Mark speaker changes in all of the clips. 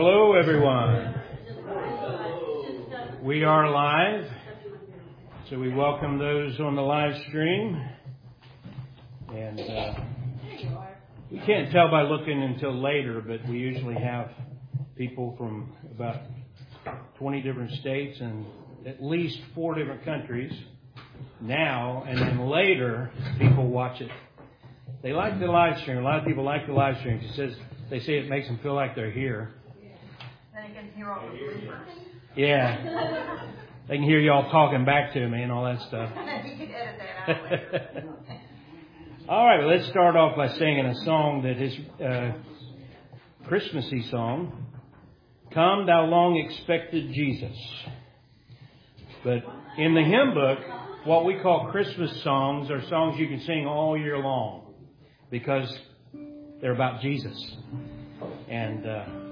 Speaker 1: Hello, everyone. We are live, so we welcome those on the live stream. And you can't tell by looking until later, but we usually have people from about 20 different states and at least 4 different countries now, and then later people watch it. They like the live stream. A lot of people like the live stream. They say it makes them feel like they're here.
Speaker 2: Then you can hear all the bloopers.
Speaker 1: Yeah. They can hear y'all talking back to me and all that stuff.
Speaker 2: You can edit that out later.
Speaker 1: All right, well, let's start off by singing a song that is a Christmassy song. Come, thou long expected Jesus. But in the hymn book, what we call Christmas songs are songs you can sing all year long because they're about Jesus. And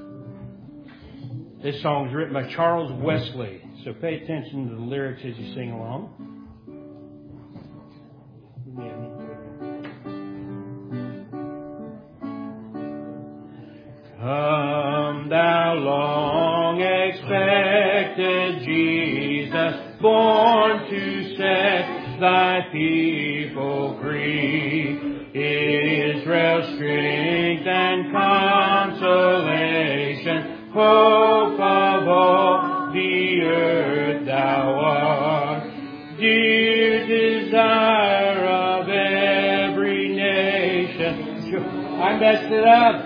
Speaker 1: this song is written by Charles Wesley. So pay attention to the lyrics as you sing along. Come, thou long expected Jesus, born to set thy people free. Israel's strength and consolation, hope of all the earth thou art, dear desire of every nation. I messed it up.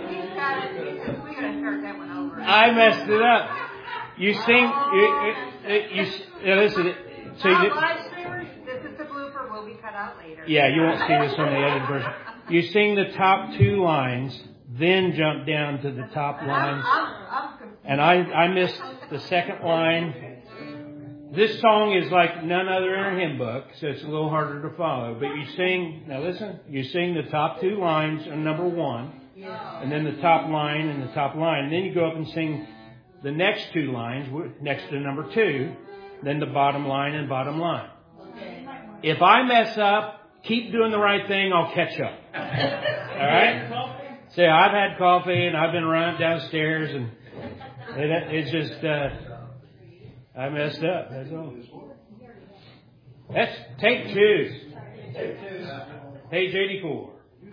Speaker 1: I messed it up. You sing. Listen. So
Speaker 2: live streamers, this is the blooper. Will be cut out later.
Speaker 1: Yeah, you won't see this on the edited version. You sing the top 2 lines, then jump down to the top lines. And I missed the second line. This song is like none other in our hymn book, so it's a little harder to follow. But you sing. Now listen. You sing the top 2 lines on number 1. And then the top line and the top line. And then you go up and sing the next 2 lines next to number 2. Then the bottom line and bottom line. If I mess up, keep doing the right thing. I'll catch up. All right? So I've had coffee and I've been running downstairs and it's just, I messed up. That's all. Let's take 2. Page 84.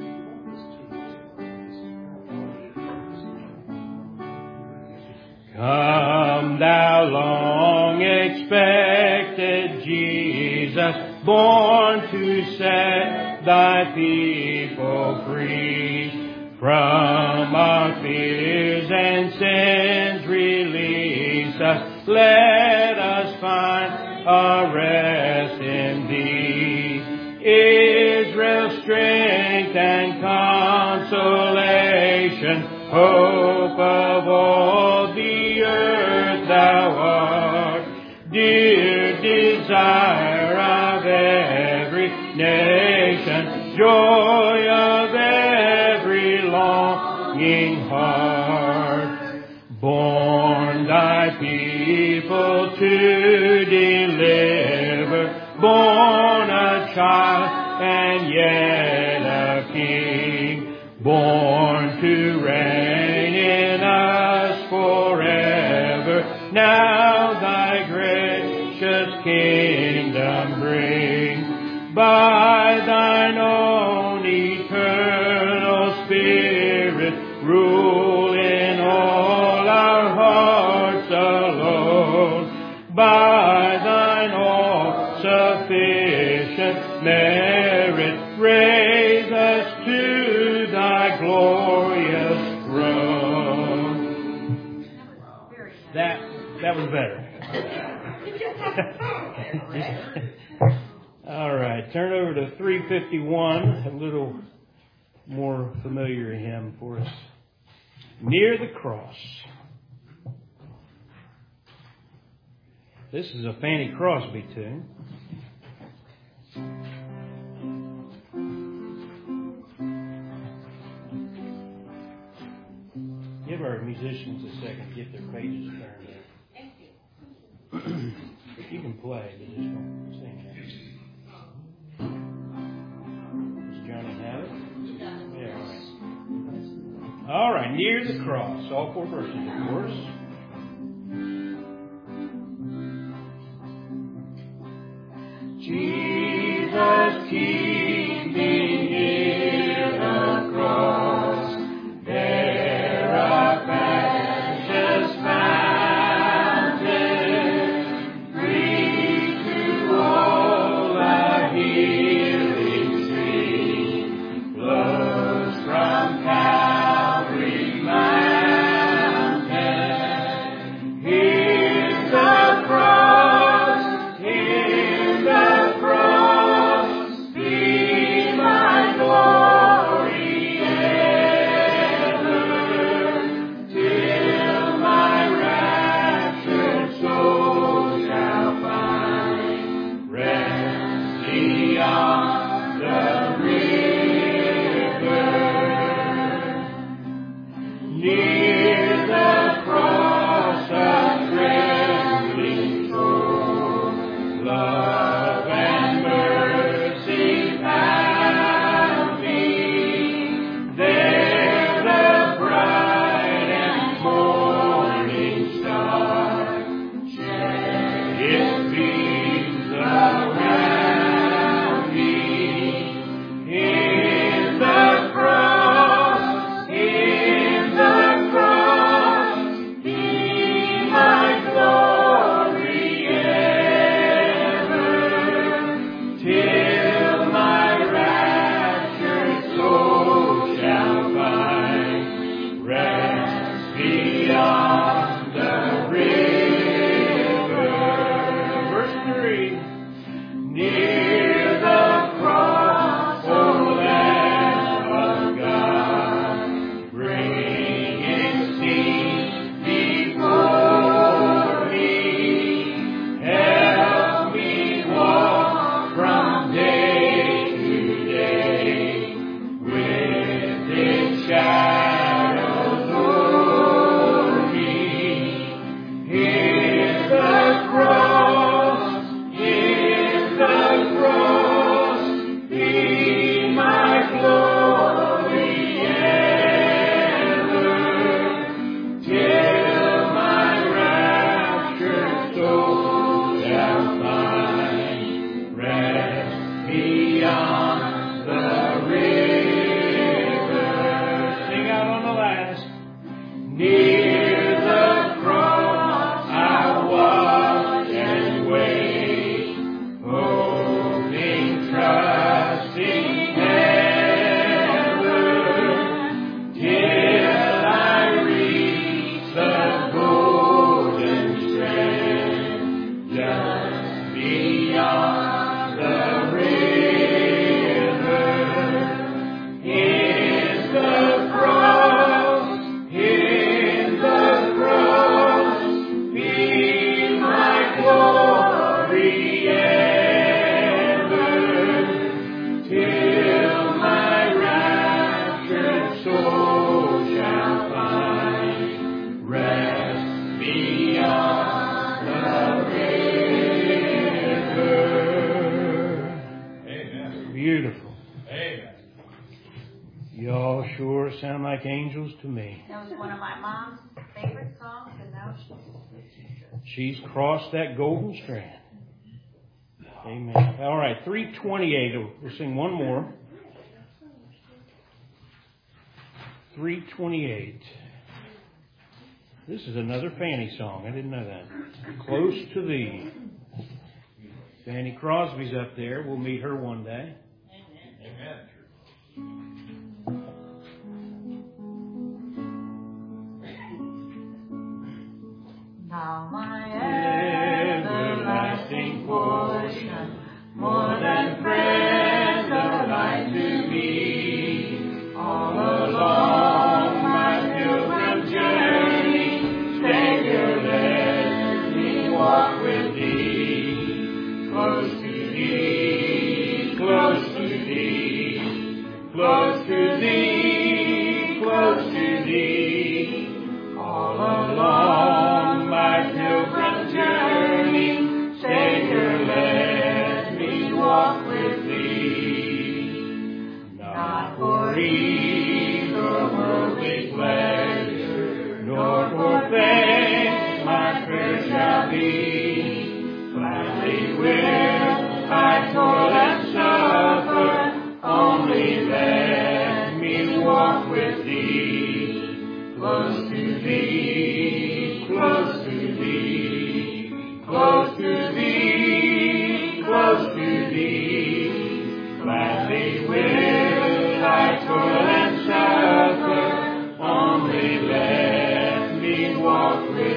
Speaker 1: Come, thou long expected Jesus, born to set thy people free. From our fears and sins release us. Let us find our rest in thee. Israel's strength and consolation, hope of all the earth thou art, dear desire of every nation, joy of every longing heart. Born thy people to deliver, born a child and yet a king, born to reign in us forever. Now thy gracious kingdom bring, by thine own eternal Spirit, rule in all our hearts alone. By thine all-sufficient merit, raise us to thy glorious throne. That was better. All right, turn over to 351, a little more familiar hymn for us. Near the Cross. This is a Fanny Crosby tune. Give our musicians a second to get their pages turned in.
Speaker 2: Thank you.
Speaker 1: You can play, but just don't sing. Does Johnny have it? Yeah, all right. All right, near the cross. All 4 verses, of course. Jesus, keep me near the cross. There a precious fountain, free to all a healing stream, flows from Calvary Mountain. Here's the cross, here's the cross, be my glory ever, till my raptured soul shall find rest beyond the river. Near the cross a trembling soul, love and mercy found me. There the bright and morning star shed its beams around me. In the cross, in the cross, be my glory ever, till my raptured soul shall find rest beyond the river. Verse 3. Near the cross, O Lamb of God, bringing sin before me, help me walk from day to day with its shadows o'er me. Here's the cross, here's the cross, be my glory ever, till my raptured soul shall find rest beyond the river. Sing out on the last. Near the cross I watch and wait, hoping, trusting ever, till I reach the golden strand, just beyond the river. In the cross, in the cross, be my glory ever, till my raptured soul shall find rest beyond the river. Amen. Beautiful. Amen. Y'all sure sound like angels to me.
Speaker 2: That was one of my mom's favorite songs, and now
Speaker 1: She's crossed that golden strand. Amen. All right, 328. We'll sing one more. 328. This is another Fanny song. I didn't know that. Close to Thee. Fanny Crosby's up there. We'll meet her one day. Amen.
Speaker 2: now my everlasting portion, more than friend of life to me, all along my pilgrim journey, Savior, let me walk with Thee, close to Thee, close to Thee, close to Thee, close to Thee, all along my pilgrim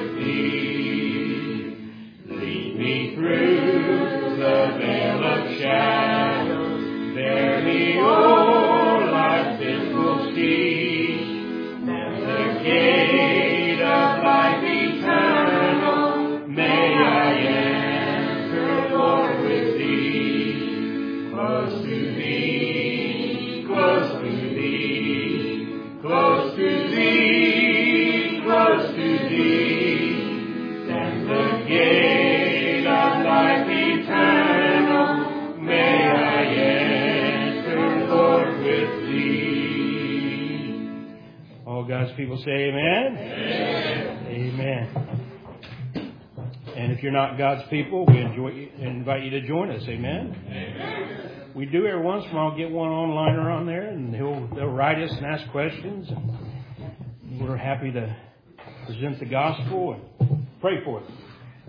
Speaker 1: with thee. Lead me through the vale of shadows, bear me o'er life's dismal sea, and the gate of life eternal may I enter, Lord, with thee. Close to thee, close to thee, close to thee, close to thee, and the gate of life eternal may I enter, Lord, with thee. All God's people say amen? Amen. Amen. And if you're not God's people, we invite you to join us. Amen? Amen. We do every once in a while get one onliner on there, and they'll write us and ask questions. And we're happy to present the gospel and pray for them.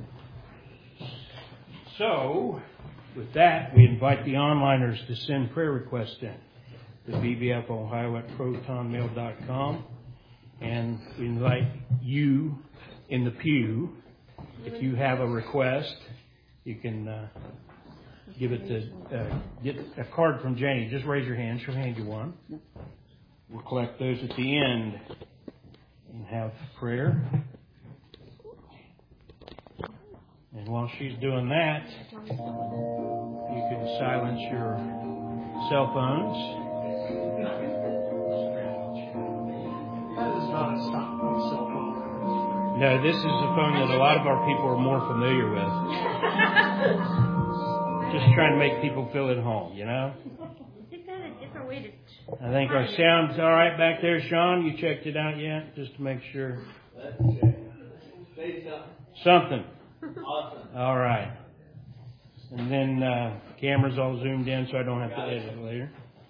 Speaker 1: So, with that, we invite the onliners to send prayer requests in to bbfohio@protonmail.com. And we invite you in the pew, if you have a request, you can give it to, get a card from Janie. Just raise your hand. She'll hand you one. We'll collect those at the end and have prayer. And while she's doing that, you can silence your cell phones.
Speaker 3: That is not a cell phone.
Speaker 1: No, this is a phone that a lot of our people are more familiar with. Just trying to make people feel at home, you know?
Speaker 4: They've got a different way to...
Speaker 1: I think our sound's all right back there, Sean. You checked it out yet? Just to make sure. Something.
Speaker 3: Awesome.
Speaker 1: All right. And then camera's all zoomed in, so I don't have to edit it later.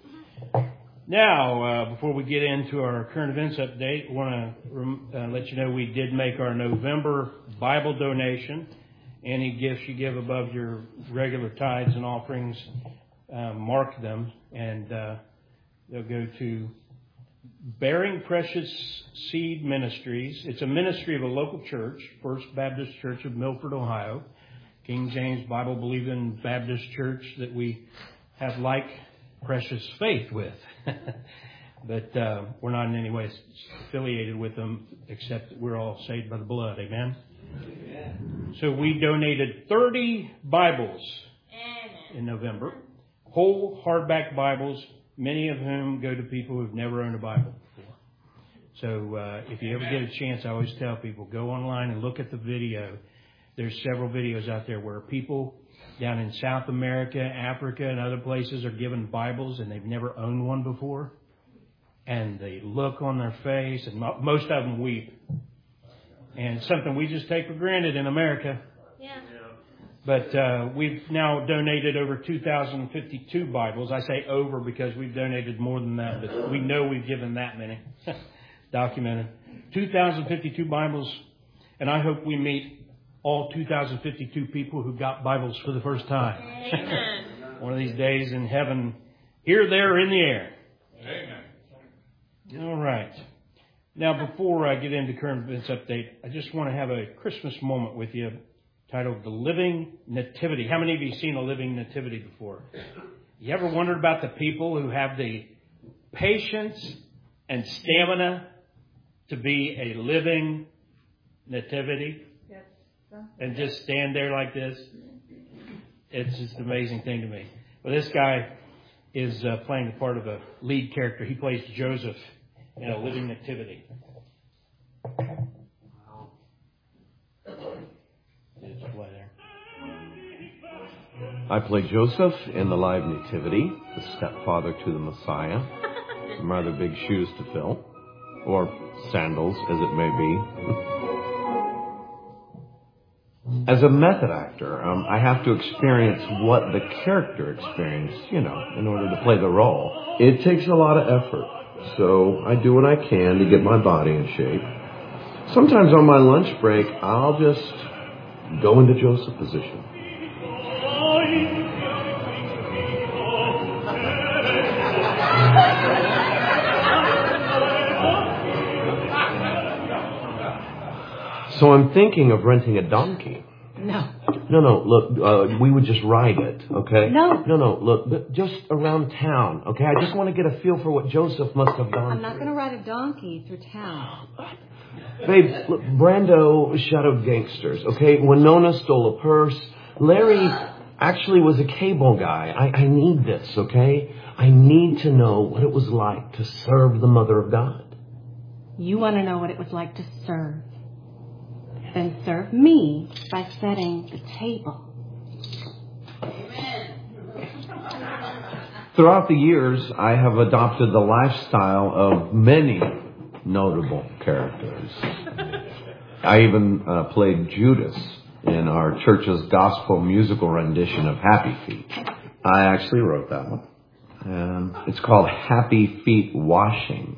Speaker 1: Now, before we get into our current events update, I want to let you know we did make our November Bible donation. Any gifts you give above your regular tithes and offerings, mark them, and they'll go to Bearing Precious Seed Ministries. It's a ministry of a local church, First Baptist Church of Milford, Ohio, King James Bible-believing Baptist church that we have like precious faith with. But we're not in any way affiliated with them, except that we're all saved by the blood. Amen? Amen. So we donated 30 Bibles in November, whole hardback Bibles, many of whom go to people who've never owned a Bible before. So if you ever get a chance, I always tell people, go online and look at the video. There's several videos out there where people down in South America, Africa, and other places are given Bibles and they've never owned one before. And they look on their face, and most of them weep. And it's something we just take for granted in America.
Speaker 4: Yeah.
Speaker 1: But we've now donated over 2,052 Bibles. I say over because we've donated more than that, but we know we've given that many. Documented. 2,052 Bibles, and I hope we meet all 2,052 people who got Bibles for the first time.
Speaker 4: Amen.
Speaker 1: One of these days in heaven, here, there, in the air.
Speaker 3: Amen.
Speaker 1: All right. Now, before I get into current events update, I just want to have a Christmas moment with you titled The Living Nativity. How many of you seen a living nativity before? You ever wondered about the people who have the patience and stamina to be a living nativity? And just stand there like this? It's just an amazing thing to me. Well, this guy is playing the part of a lead character. He plays Joseph in a living nativity. Display there.
Speaker 5: I play Joseph in the live nativity, the stepfather to the Messiah. Some rather big shoes to fill, or sandals, as it may be. As a method actor, I have to experience what the character experienced, in order to play the role. It takes a lot of effort, so I do what I can to get my body in shape. Sometimes on my lunch break, I'll just go into Joseph position. So I'm thinking of renting a donkey.
Speaker 6: No.
Speaker 5: No, look, we would just ride it, okay?
Speaker 6: No.
Speaker 5: No, look, just around town, okay? I just want to get a feel for what Joseph must have gone
Speaker 6: I'm not
Speaker 5: through.
Speaker 6: going to ride a donkey through town.
Speaker 5: Babe, look, Brando shadowed gangsters, okay? Winona stole a purse. Larry actually was a cable guy. I need this, okay? I need to know what it was like to serve the Mother of God.
Speaker 6: You want to know what it was like to serve? Then serve me by setting the table.
Speaker 5: Throughout the years, I have adopted the lifestyle of many notable characters. I even played Judas in our church's gospel musical rendition of Happy Feet. I actually wrote that one. It's called Happy Feet Washing.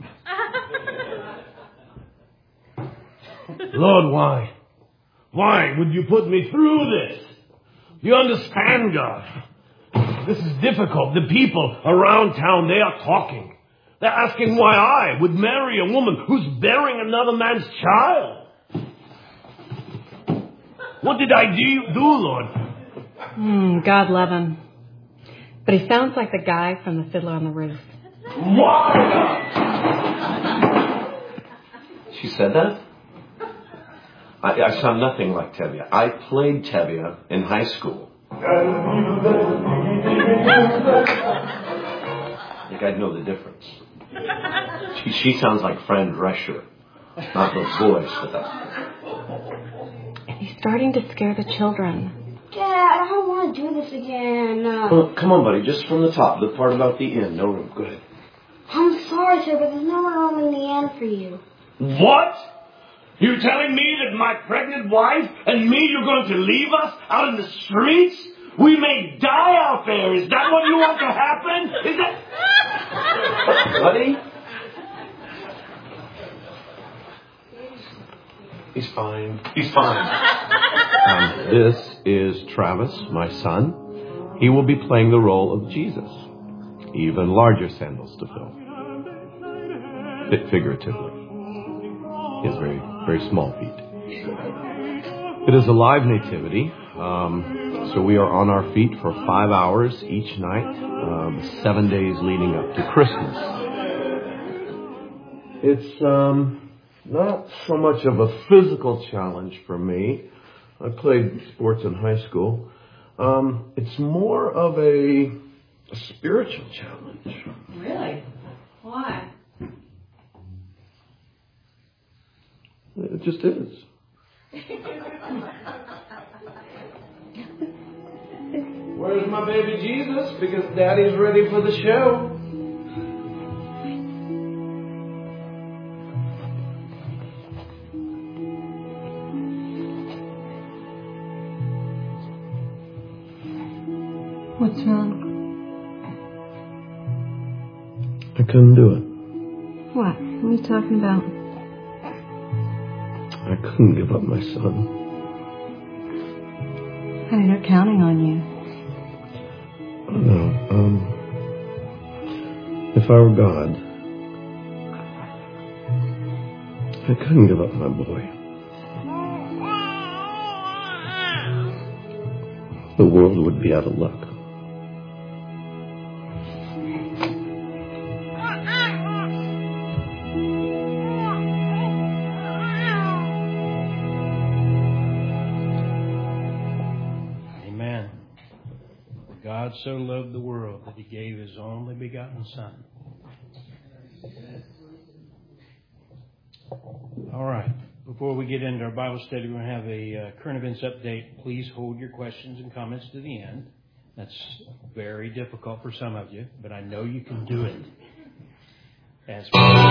Speaker 7: Lord, why? Why would you put me through this? You understand, God? This is difficult. The people around town, they are talking. They're asking why I would marry a woman who's bearing another man's child. What did I do, Lord?
Speaker 6: God love him. But he sounds like the guy from The Fiddler on the Roof.
Speaker 7: What?
Speaker 5: She said that? I sound nothing like Tevye. I played Tevye in high school. I think I'd know the difference. She sounds like Fran Drescher. Not the voice, but that.
Speaker 6: He's starting to scare the children.
Speaker 8: Dad, I don't want to do this again.
Speaker 5: Well, come on, buddy. Just from the top. The part about the end. No room. Go ahead.
Speaker 8: I'm sorry, sir, but there's no room in the end for you.
Speaker 7: What? You're telling me that my pregnant wife and me, you're going to leave us out in the streets? We may die out there. Is that what you want to happen? Is that...
Speaker 5: Buddy? He's fine. He's fine. This is Travis, my son. He will be playing the role of Jesus. Even larger sandals to fill. Fit figuratively. He has very, very small feet. It is a live nativity. So we are on our feet for 5 hours each night, 7 days leading up to Christmas. It's not so much of a physical challenge for me. I played sports in high school. It's more of a spiritual challenge.
Speaker 6: Really? Why?
Speaker 5: It just is. Where's my baby Jesus? Because Daddy's ready for the show.
Speaker 6: What's wrong?
Speaker 5: I couldn't do it.
Speaker 6: What? What are you talking about?
Speaker 5: I couldn't give up my son.
Speaker 6: Honey, they're counting on you.
Speaker 5: No, if I were God, I couldn't give up my boy. The world would be out of luck.
Speaker 1: Amen. For God so loved the world that He gave His only begotten Son. All right. Before we get into our Bible study, we're going to have a current events update. Please hold your questions and comments to the end. That's very difficult for some of you, but I know you can do it. As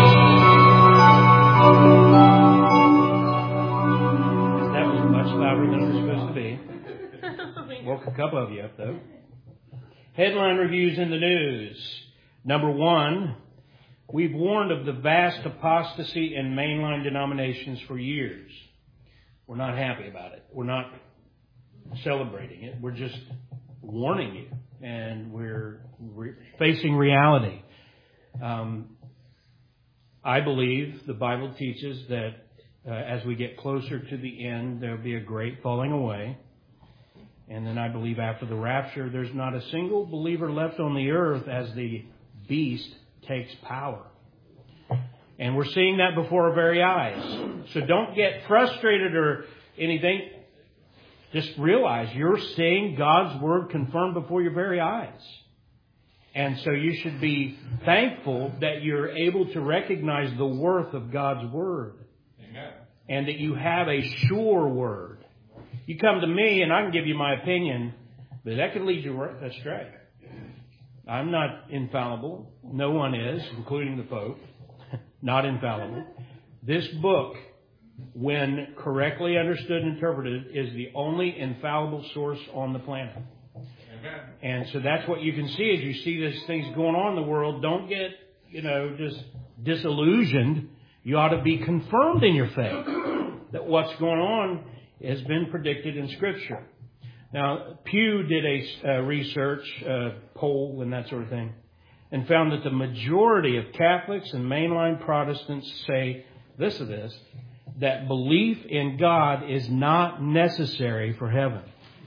Speaker 1: that was much louder than it was supposed to be. Woke a couple of you up, though. Headline reviews in the news. Number one, we've warned of the vast apostasy in mainline denominations for years. We're not happy about it. We're not celebrating it. We're just warning you. And we're facing reality. I believe the Bible teaches that as we get closer to the end, there'll be a great falling away. And then I believe after the rapture, there's not a single believer left on the earth as the beast takes power. And we're seeing that before our very eyes. So don't get frustrated or anything. Just realize you're seeing God's Word confirmed before your very eyes. And so you should be thankful that you're able to recognize the worth of God's Word. Amen. And that you have a sure Word. You come to me and I can give you my opinion, but that could lead you astray. I'm not infallible. No one is, including the Pope. Not infallible. This book, when correctly understood and interpreted, is the only infallible source on the planet. Amen. And so that's what you can see as you see these things going on in the world. Don't get, just disillusioned. You ought to be confirmed in your faith that what's going on has been predicted in Scripture. Now, Pew did a research poll and that sort of thing, and found that the majority of Catholics and mainline Protestants say this, that belief in God is not necessary for heaven.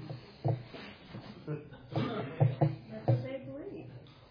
Speaker 4: That's what they believe.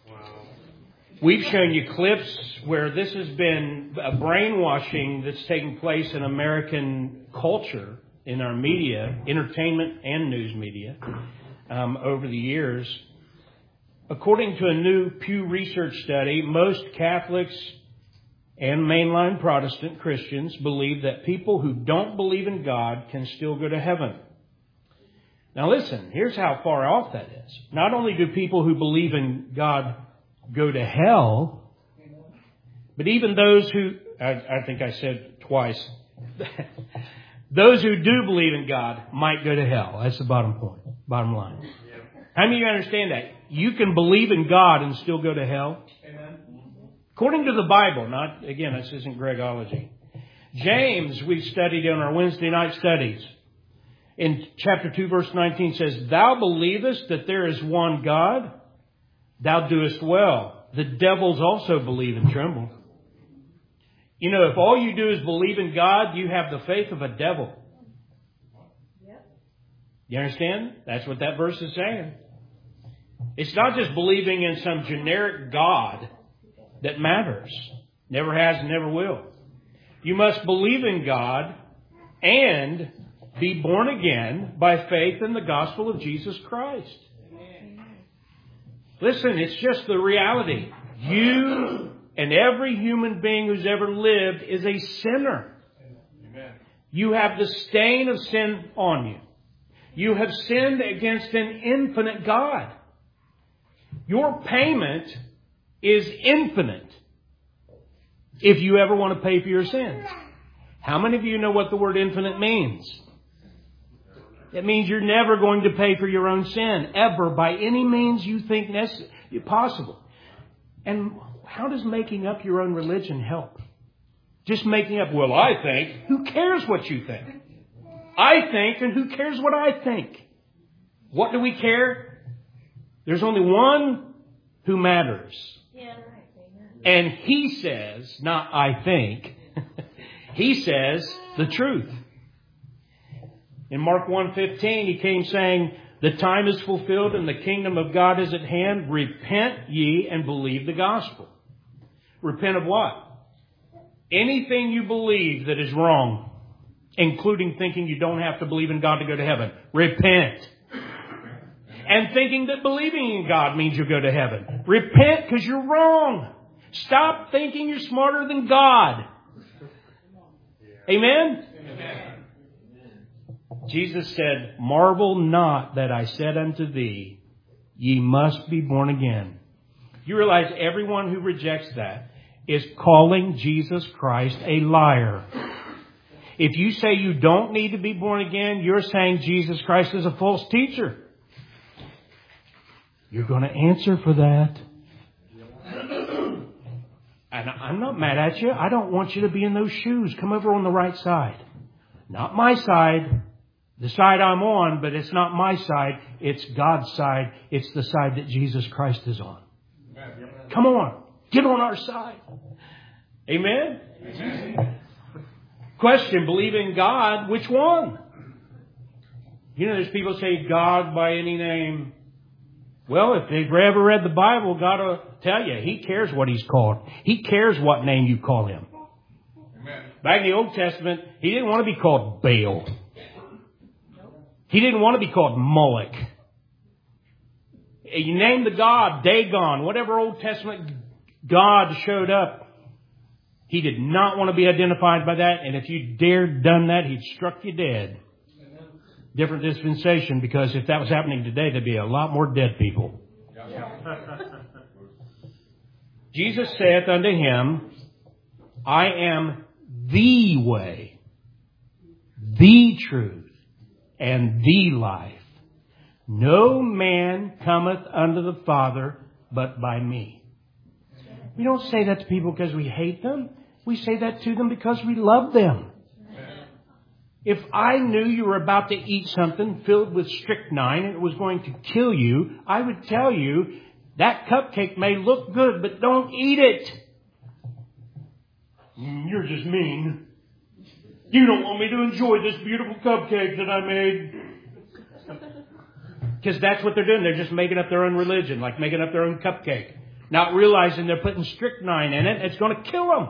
Speaker 1: We've shown you clips where this has been a brainwashing that's taking place in American culture, in our media, entertainment and news media, over the years. According to a new Pew Research study, most Catholics and mainline Protestant Christians believe that people who don't believe in God can still go to heaven. Now listen, here's how far off that is. Not only do people who believe in God go to hell, but even those who, I think I said twice, those who do believe in God might go to hell. That's the bottom line. How many of you understand that? You can believe in God and still go to hell? Amen. According to the Bible, this isn't Gregology. James, we studied in our Wednesday night studies. In chapter 2, verse 19 says, "Thou believest that there is one God? Thou doest well. The devils also believe and tremble." If all you do is believe in God, you have the faith of a devil. Yep. You understand? That's what that verse is saying. It's not just believing in some generic God that matters. Never has and never will. You must believe in God and be born again by faith in the gospel of Jesus Christ. Amen. Listen, it's just the reality. You and every human being who's ever lived is a sinner. Amen. You have the stain of sin on you. You have sinned against an infinite God. Your payment is infinite if you ever want to pay for your sins. How many of you know what the word infinite means? It means you're never going to pay for your own sin, ever, by any means you think possible. And how does making up your own religion help? Just making up, well, I think. Who cares what you think? I think, and who cares what I think? What do we care? There's only one who matters.
Speaker 4: Yeah, right.
Speaker 1: And he says, not I think, he says the truth. In Mark 1:15, he came saying, "The time is fulfilled and the kingdom of God is at hand. Repent ye and believe the gospel." Repent of what? Anything you believe that is wrong, including thinking you don't have to believe in God to go to heaven. Repent. And thinking that believing in God means you'll go to heaven. Repent because you're wrong. Stop thinking you're smarter than God. Amen? Amen. Jesus said, "Marvel not that I said unto thee, ye must be born again." You realize everyone who rejects that is calling Jesus Christ a liar. If you say you don't need to be born again, you're saying Jesus Christ is a false teacher. You're going to answer for that. And I'm not mad at you. I don't want you to be in those shoes. Come over on the right side. Not my side. The side I'm on, but it's not my side. It's God's side. It's the side that Jesus Christ is on. Come on. Get on our side. Amen? Amen. Question, believe in God, which one? You know, there's people say God by any name. Well, if they've ever read the Bible, God will tell you, He cares what He's called. He cares what name you call Him. Amen. Back in the Old Testament, He didn't want to be called Baal. He didn't want to be called Moloch. You name the god, Dagon, whatever Old Testament God showed up, He did not want to be identified by that. And if you dared done that, He'd struck you dead. Different dispensation, because if that was happening today, there'd be a lot more dead people. Jesus saith unto him, I am the way, the truth, and the life. No man cometh unto the Father but by me. We don't say that to people because we hate them. We say that to them because we love them. If I knew you were about to eat something filled with strychnine and it was going to kill you, I would tell you, that cupcake may look good, but don't eat it. You're just mean. You don't want me to enjoy this beautiful cupcake that I made. Because that's what they're doing. They're just making up their own religion, like making up their own cupcake. Not realizing they're putting strychnine in it. It's going to kill them.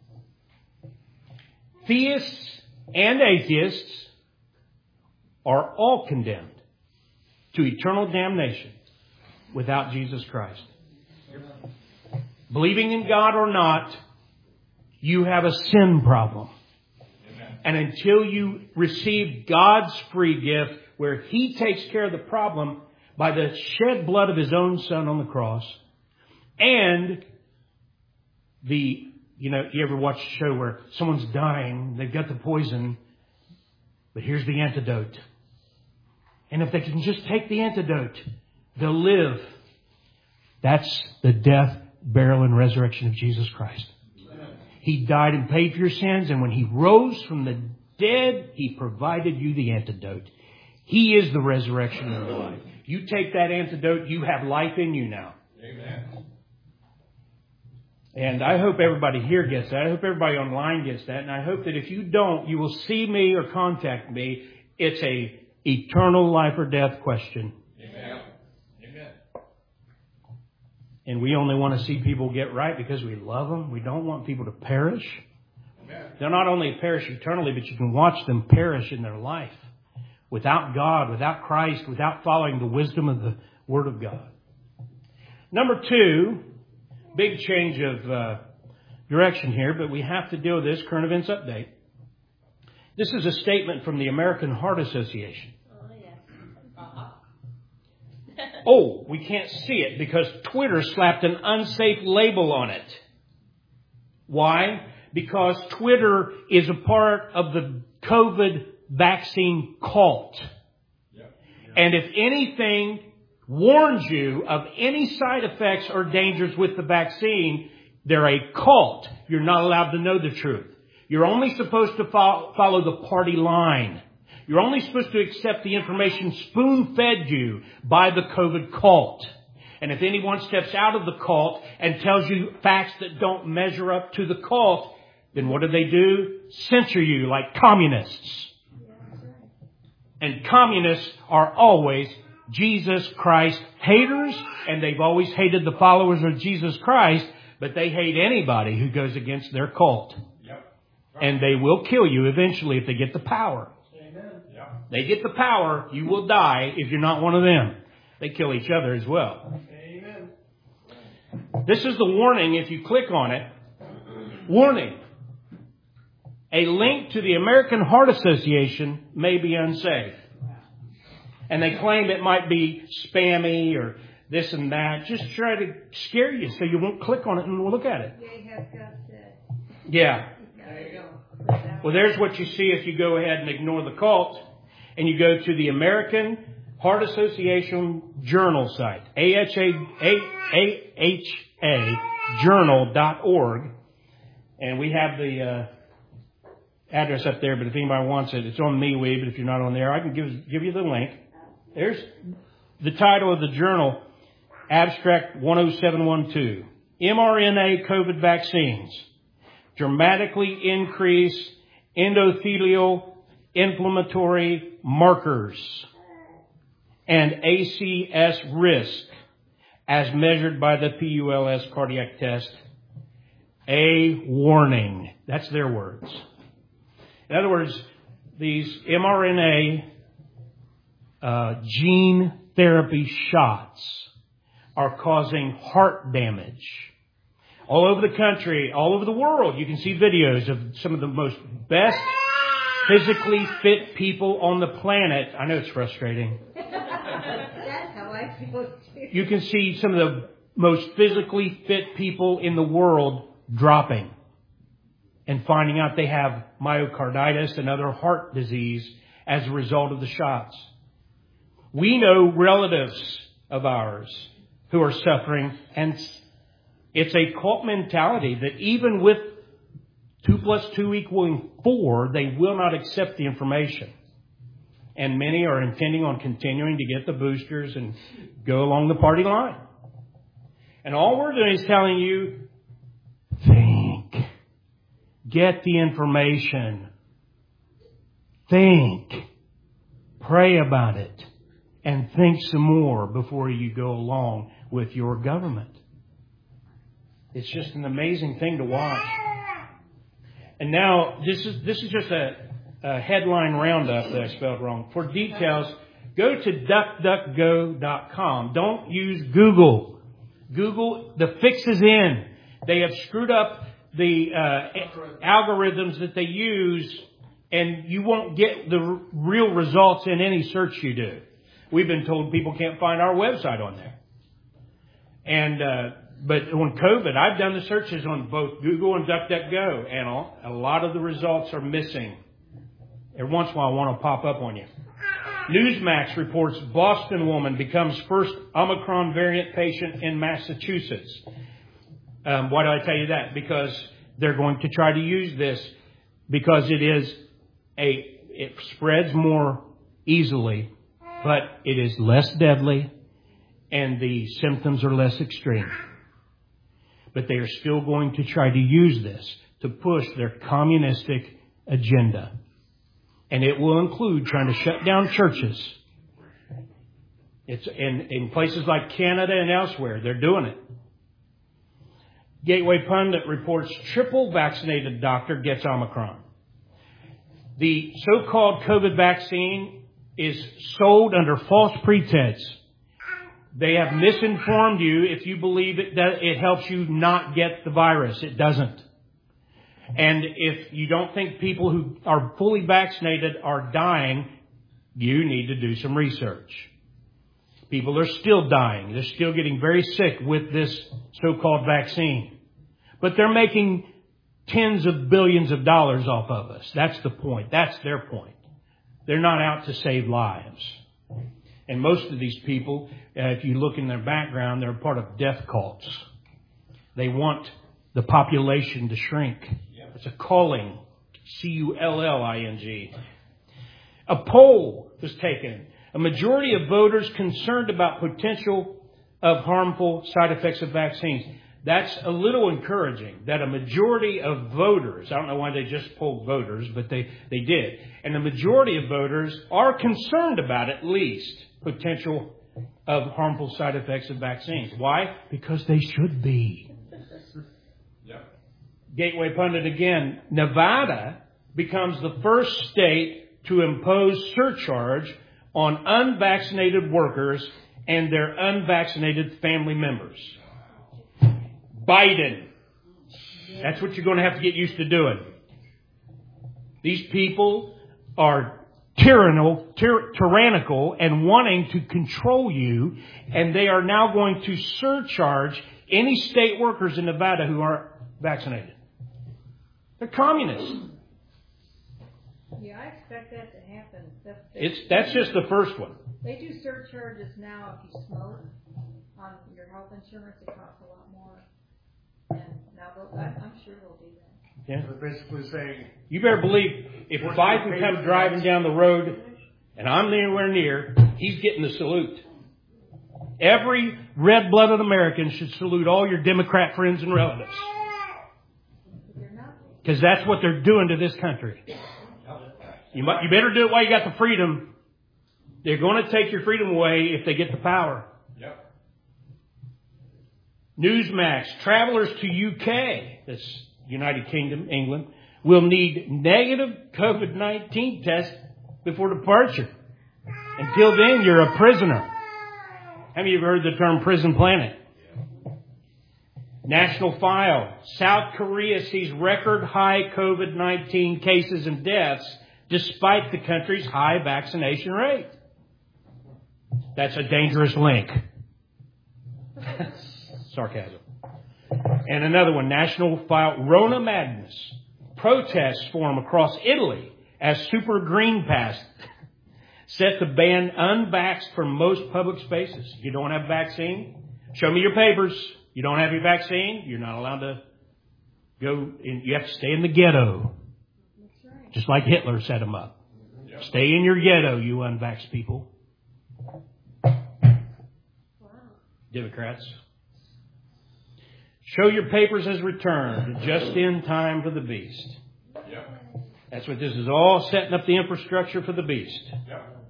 Speaker 1: Theists and atheists are all condemned to eternal damnation without Jesus Christ. Believing in God or not, you have a sin problem. And until you receive God's free gift, where He takes care of the problem by the shed blood of His own Son on the cross, and you ever watch a show where someone's dying, they've got the poison, but here's the antidote. And if they can just take the antidote, they'll live. That's the death, burial, and resurrection of Jesus Christ. He died and paid for your sins, and when He rose from the dead, He provided you the antidote. He is the resurrection and the life. You take that antidote, you have life in you now. Amen. And I hope everybody here gets that. I hope everybody online gets that. And I hope that if you don't, you will see me or contact me. It's a eternal life or death question. Amen. Amen. And we only want to see people get right because we love them. We don't want people to perish. Amen. They'll not only perish eternally, but you can watch them perish in their life. Without God, without Christ, without following the wisdom of the Word of God. Number 2, big change of direction here, but we have to deal with this current events update. This is a statement from the American Heart Association. Oh, we can't see it because Twitter slapped an unsafe label on it. Why? Because Twitter is a part of the COVID vaccine cult. And if anything warns you of any side effects or dangers with the vaccine, they're a cult. You're not allowed to know the truth. You're only supposed to follow the party line. You're only supposed to accept the information spoon-fed you by the COVID cult. And if anyone steps out of the cult and tells you facts that don't measure up to the cult, then what do? Censor you like communists. And communists are always Jesus Christ haters, and they've always hated the followers of Jesus Christ, but they hate anybody who goes against their cult. Yep. Right. And they will kill you eventually if they get the power. Amen. Yep. They get the power, you will die if you're not one of them. They kill each other as well. Amen. This is the warning if you click on it. Warning. A link to the American Heart Association may be unsafe. And they claim it might be spammy or this and that. Just try to scare you so you won't click on it and look at it. Yeah. Well, there's what you see if you go ahead and ignore the cult and you go to the American Heart Association Journal site, AHA journal.org. And we have the address up there, but if anybody wants it, it's on MeWe, but if you're not on there, I can give you the link. There's the title of the journal, Abstract 10712. mRNA COVID vaccines dramatically increase endothelial inflammatory markers, and ACS risk as measured by the PULS cardiac test. A warning. That's their words. In other words, these mRNA gene therapy shots are causing heart damage. All over the country, all over the world, you can see videos of some of the most best physically fit people on the planet. I know it's frustrating.
Speaker 4: That's how I feel too.
Speaker 1: You can see some of the most physically fit people in the world dropping and finding out they have myocarditis and other heart disease as a result of the shots. We know relatives of ours who are suffering, and it's a cult mentality that even with 2 + 2 = 4, they will not accept the information. And many are intending on continuing to get the boosters and go along the party line. And all we're doing is telling you, think. Get the information. Think. Pray about it. And think some more before you go along with your government. It's just an amazing thing to watch. And now, this is just a headline roundup that I spelled wrong. For details, go to duckduckgo.com. Don't use Google. Google, the fix is in. They have screwed up the algorithms that they use, and you won't get the real results in any search you do. We've been told people can't find our website on there. And but on COVID, I've done the searches on both Google and DuckDuckGo, and a lot of the results are missing. Every once in a while, I want to pop up on you. Newsmax reports Boston woman becomes first Omicron variant patient in Massachusetts. Why do I tell you that? Because they're going to try to use this because it spreads more easily, but it is less deadly and the symptoms are less extreme. But they are still going to try to use this to push their communistic agenda. And it will include trying to shut down churches. It's in places like Canada and elsewhere. They're doing it. Gateway Pundit reports triple vaccinated doctor gets Omicron. The so-called COVID vaccine is sold under false pretense. They have misinformed you if you believe it helps you not get the virus. It doesn't. And if you don't think people who are fully vaccinated are dying, you need to do some research. People are still dying. They're still getting very sick with this so-called vaccine. But they're making tens of billions of dollars off of us. That's the point. That's their point. They're not out to save lives. And most of these people, if you look in their background, they're part of death cults. They want the population to shrink. It's a culling. Culling. A poll was taken. A majority of voters concerned about potential of harmful side effects of vaccines. That's a little encouraging that a majority of voters, I don't know why they just polled voters, but they did. And the majority of voters are concerned about at least potential of harmful side effects of vaccines. Why? Because they should be. Gateway Pundit again. Nevada becomes the first state to impose surcharge on unvaccinated workers and their unvaccinated family members. Biden. That's what you're going to have to get used to doing. These people are tyrannical and wanting to control you, and they are now going to surcharge any state workers in Nevada who aren't vaccinated. They're communists.
Speaker 4: Yeah, I expect that to happen.
Speaker 1: That's just the first one.
Speaker 4: They do surcharges now if you smoke on your health insurance. It costs a lot more. And now I'm sure they'll do that.
Speaker 1: Yeah.
Speaker 3: They're basically saying,
Speaker 1: You better believe if Biden comes driving down the road and I'm anywhere near, he's getting the salute. Every red-blooded American should salute all your Democrat friends and relatives.
Speaker 4: But they're not.
Speaker 1: Because that's what they're doing to this country. You better do it while you got the freedom. They're going to take your freedom away if they get the power.
Speaker 3: Yep.
Speaker 1: Newsmax, travelers to UK, that's United Kingdom, England, will need negative COVID-19 tests before departure. Until then, you're a prisoner. How many of you have heard the term prison planet? National File, South Korea sees record high COVID-19 cases and deaths despite the country's high vaccination rate. That's a dangerous link. Sarcasm. And another one, National File, Rona Madness. Protests form across Italy as Super Green Pass set to ban unvaxxed from most public spaces. You don't have a vaccine? Show me your papers. You don't have your vaccine, you're not allowed to go in. You have to stay in the ghetto.
Speaker 4: That's right.
Speaker 1: Just like Hitler set them up. Yep. Stay in your ghetto, you unvaxxed people.
Speaker 4: Wow.
Speaker 1: Democrats. Show your papers as returned, just in time for the beast.
Speaker 3: Yep.
Speaker 1: That's what this is all, setting up the infrastructure for the beast.
Speaker 3: Yep.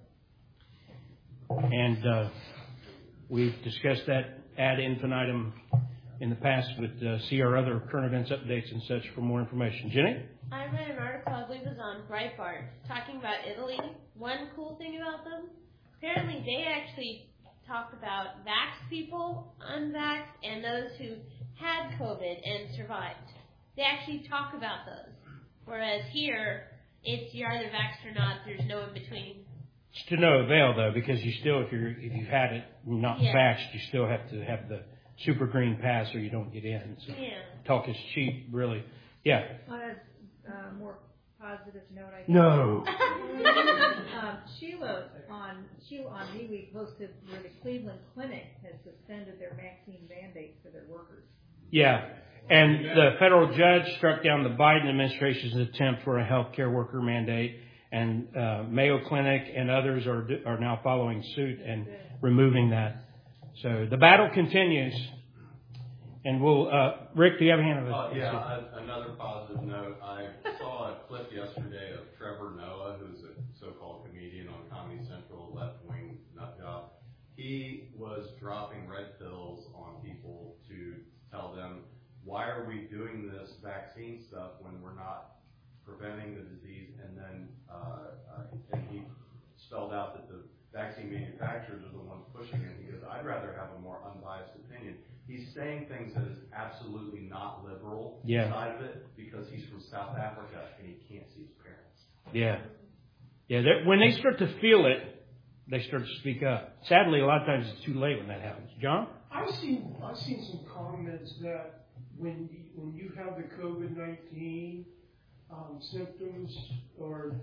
Speaker 1: And we've discussed that ad infinitum in the past, but see our other current events updates and such for more information. Jenny?
Speaker 9: I read an article, I believe it was on Breitbart, talking about Italy. One cool thing about them, apparently they actually talk about vaxxed people, unvaxxed, and those who had COVID and survived. They actually talk about those. Whereas here, it's you're either vaxxed or not, there's no in between.
Speaker 1: It's to no avail, though, because you still, if you've had it not vaxxed, you still have to have the super green pass or you don't get in. So talk is cheap, really. Yeah.
Speaker 4: On a more positive note, I think.
Speaker 1: No.
Speaker 4: Sheila on MeWe posted where the Cleveland Clinic has suspended their vaccine mandate for their workers.
Speaker 1: Yeah. And the federal judge struck down the Biden administration's attempt for a healthcare worker mandate. And Mayo Clinic and others are now following suit and removing that. So the battle continues. And we'll, Rick, do you have a hand on this?
Speaker 10: Another positive note. I saw a clip yesterday of Trevor Noah, who's a so-called comedian on Comedy Central, left-wing nut job. He was dropping red pills on people to tell them, why are we doing this vaccine stuff when we're not preventing the disease? And then and he spelled out that the vaccine manufacturers are the ones pushing it. He goes, I'd rather have a more unbiased opinion. He's saying things that is absolutely not liberal side of it because he's from South Africa and he can't see his parents.
Speaker 1: Yeah. Yeah. When they start to feel it, they start to speak up. Sadly, a lot of times it's too late when that happens. John?
Speaker 3: I've seen some comments that when you have the COVID-19 symptoms, or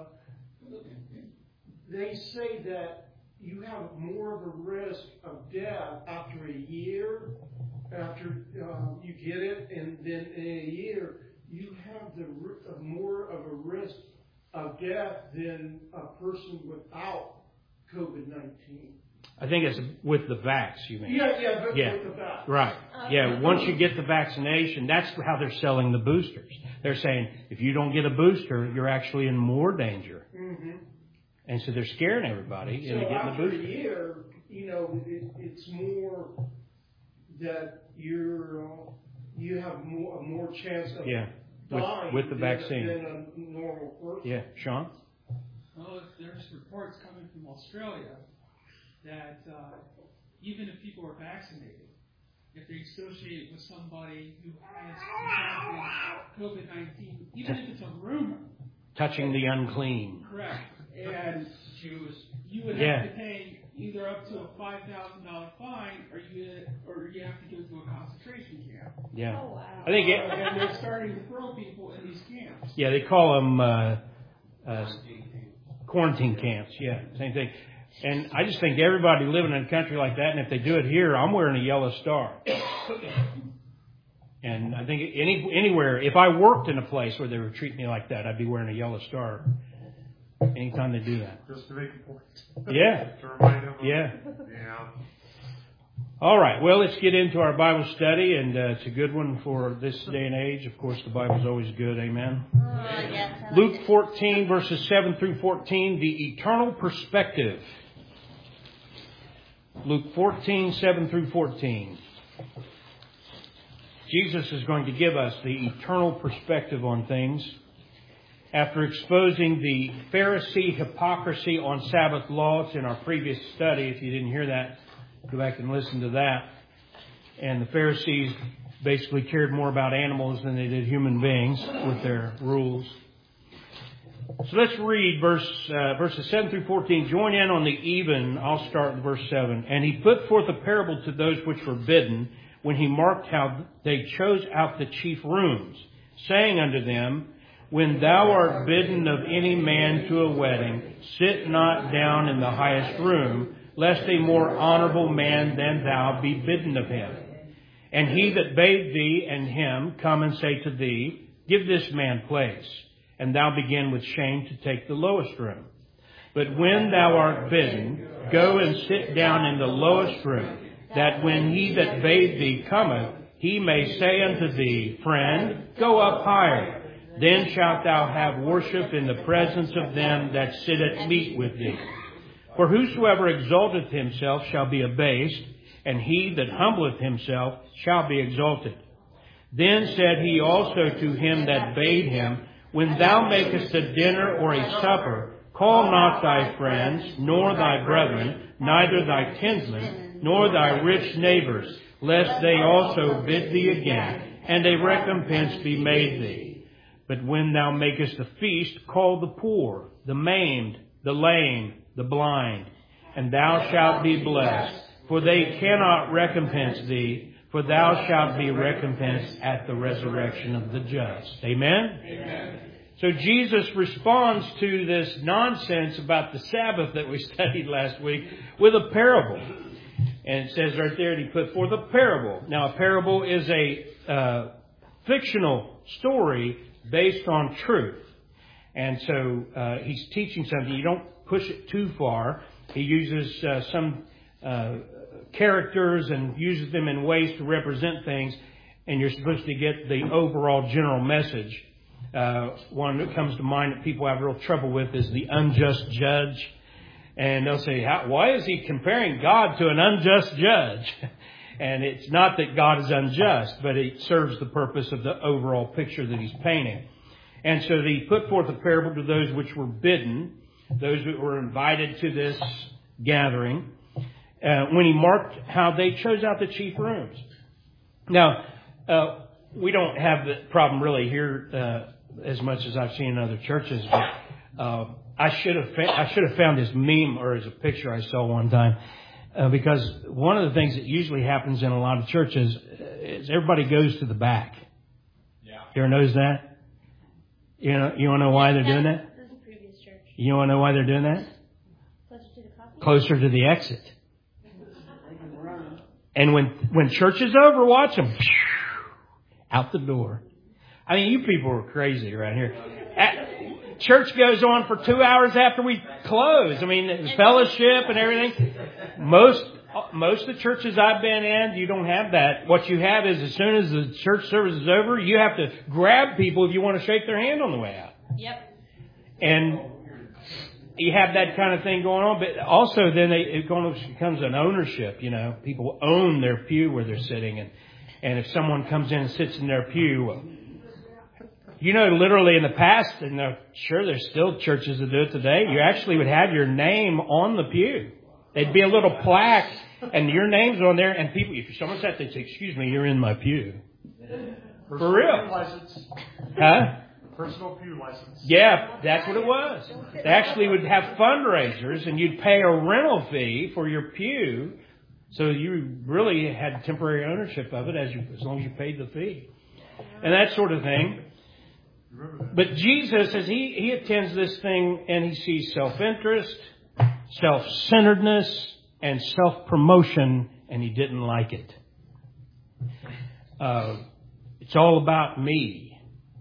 Speaker 3: they say that you have more of a risk of death after a year, after you get it, and then in a year you have more of a risk of death than a person without COVID-19.
Speaker 1: I think it's with the vax, you mean?
Speaker 3: Yeah, with the vax.
Speaker 1: Right. Yeah, once you get the vaccination, that's how they're selling the boosters. They're saying, if you don't get a booster, you're actually in more danger. Mm-hmm. And so they're scaring everybody into getting the booster.
Speaker 3: So after a year, it's more that you have a more chance of dying
Speaker 1: with the vaccine
Speaker 3: than a normal person.
Speaker 1: Yeah. Sean?
Speaker 11: Well, there's reports coming from Australia that even if people are vaccinated, if they associate with somebody who has contracted COVID-19, even if it's a rumor.
Speaker 1: Touching the unclean.
Speaker 11: Correct. And you would have to pay either up to a $5,000 fine or you have to go to a concentration camp.
Speaker 1: Yeah.
Speaker 4: Oh, wow.
Speaker 1: I think
Speaker 11: and they're starting to throw people in these camps.
Speaker 1: Yeah, they call them quarantine camps. Yeah, same thing. And I just think everybody living in a country like that, and if they do it here, I'm wearing a yellow star. And I think anywhere, if I worked in a place where they would treat me like that, I'd be wearing a yellow star anytime they do that.
Speaker 3: Just to make a point.
Speaker 1: Yeah.
Speaker 3: To remind them.
Speaker 1: Yeah. All right, well, let's get into our Bible study, and it's a good one for this day and age. Of course, the Bible's always good, amen?
Speaker 9: Yes,
Speaker 1: Luke 14, verses 7 through 14, the eternal perspective. Luke 14, 7 through 14. Jesus is going to give us the eternal perspective on things. After exposing the Pharisee hypocrisy on Sabbath laws in our previous study, if you didn't hear that, go back and listen to that. And the Pharisees basically cared more about animals than they did human beings with their rules. So let's read verses 7 through 14. Join in on the even. I'll start with verse 7. And he put forth a parable to those which were bidden, when he marked how they chose out the chief rooms, saying unto them, When thou art bidden of any man to a wedding, sit not down in the highest room, lest a more honorable man than thou be bidden of him. And he that bade thee and him come and say to thee, Give this man place, and thou begin with shame to take the lowest room. But when thou art bidden, go and sit down in the lowest room, that when he that bade thee cometh, he may say unto thee, Friend, go up higher. Then shalt thou have worship in the presence of them that sit at meat with thee. For whosoever exalteth himself shall be abased, and he that humbleth himself shall be exalted. Then said he also to him that bade him, When thou makest a dinner or a supper, call not thy friends, nor thy brethren, neither thy kinsmen, nor thy rich neighbors, lest they also bid thee again, and a recompense be made thee. But when thou makest a feast, call the poor, the maimed, the lame, the blind, and thou shalt be blessed, for they cannot recompense thee, for thou shalt be recompensed at the resurrection of the just. Amen?
Speaker 10: Amen.
Speaker 1: So Jesus responds to this nonsense about the Sabbath that we studied last week with a parable. And it says right there, he put forth a parable. Now, a parable is a fictional story based on truth. And so he's teaching something. You don't push it too far. He uses some characters and uses them in ways to represent things. And you're supposed to get the overall general message. One that comes to mind that people have real trouble with is the unjust judge. And they'll say, why is he comparing God to an unjust judge? And it's not that God is unjust, but it serves the purpose of the overall picture that he's painting. And so he put forth a parable to those which were bidden, those that were invited to this gathering, when he marked how they chose out the chief rooms. Now, we don't have the problem really here as much as I've seen in other churches, but I should have found this meme or as a picture I saw one time, because one of the things that usually happens in a lot of churches is everybody goes to the back.
Speaker 10: Yeah.
Speaker 1: You ever notice that? You want to know why they're doing that?
Speaker 9: This is a previous church.
Speaker 1: You want to know why they're doing that?
Speaker 9: Closer to the coffee?
Speaker 1: Closer to the exit. And when church is over, watch them. Out the door. I mean, you people are crazy around here. Church goes on for 2 hours after we close. I mean, there's fellowship and everything. Most of the churches I've been in, you don't have that. What you have is as soon as the church service is over, you have to grab people if you want to shake their hand on the way out.
Speaker 9: Yep.
Speaker 1: And you have that kind of thing going on. But also then it becomes an ownership, you know. People own their pew where they're sitting. And if someone comes in and sits in their pew, you know, literally in the past, and sure, there's still churches that do it today, you actually would have your name on the pew. There'd be a little plaque, and your name's on there, and people, if someone sat there, they'd say, excuse me, you're in my pew. For real.
Speaker 3: License.
Speaker 1: Huh?
Speaker 3: Personal pew license.
Speaker 1: Yeah, that's what it was. They actually would have fundraisers, and you'd pay a rental fee for your pew, so you really had temporary ownership of it as long as you paid the fee. And that sort of thing. But Jesus, as he attends this thing, and he sees self-interest, self-centeredness, and self-promotion, and he didn't like it. It's all about me.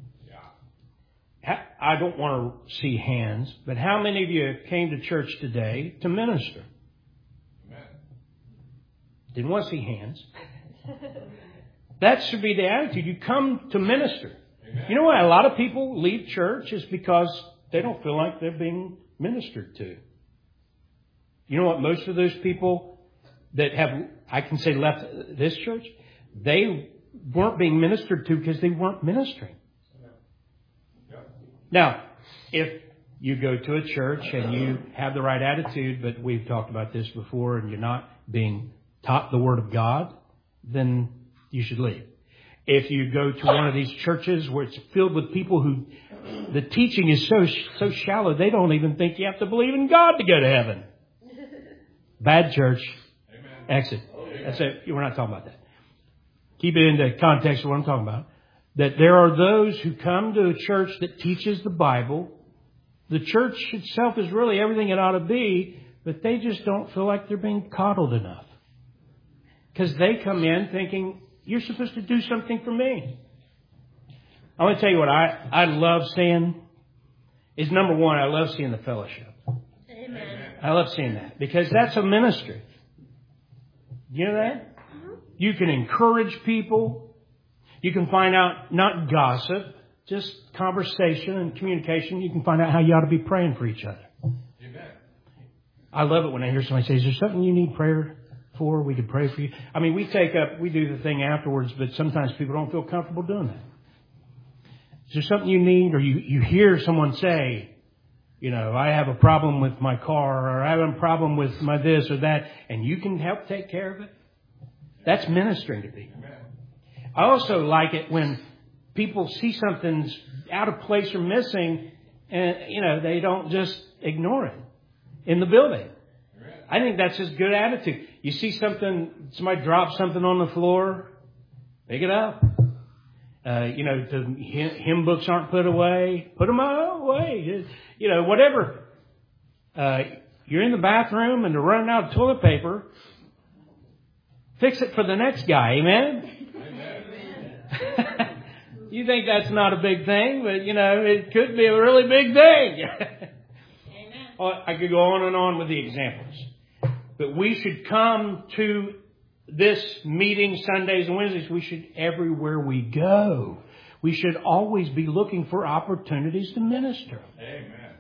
Speaker 1: I don't want to see hands, but how many of you came to church today to minister? Didn't want to see hands. That should be the attitude. You come to minister. Amen. You know why a lot of people leave church is because they don't feel like they're being ministered to. You know what? Most of those people that have, I can say, left this church, they weren't being ministered to because they weren't ministering. Now, if you go to a church and you have the right attitude, but we've talked about this before, and you're not being taught the Word of God, then you should leave. If you go to one of these churches where it's filled with people who the teaching is so shallow, they don't even think you have to believe in God to go to heaven. Bad church. Amen. Exit. That's it. We're not talking about that. Keep it into context of what I'm talking about. That there are those who come to a church that teaches the Bible. The church itself is really everything it ought to be, but they just don't feel like they're being coddled enough. Because they come in thinking, you're supposed to do something for me. I want to tell you what I love seeing is, number one, I love seeing the fellowship. Amen. I love seeing that because that's a ministry. You know that? You can encourage people. You can find out, not gossip, just conversation and communication. You can find out how you ought to be praying for each other. Amen. I love it when I hear somebody say, is there something you need prayer for? We could pray for you. I mean, we do the thing afterwards, but sometimes people don't feel comfortable doing that. Is there something you need? Or you hear someone say, you know, I have a problem with my car, or I have a problem with my this or that, and you can help take care of it. That's ministering to people. I also like it when people see something's out of place or missing, and, you know, they don't just ignore it in the building. I think that's just good attitude. You see something, somebody drops something on the floor, pick it up. You know, the hymn books aren't put away, put them away. You know, whatever. You're in the bathroom and they're running out of toilet paper. Fix it for the next guy. Amen? Amen. You think that's not a big thing, but, you know, it could be a really big thing. Amen. I could go on and on with the examples. But we should come to this meeting Sundays and Wednesdays. We should, everywhere we go, we should always be looking for opportunities to minister. Amen.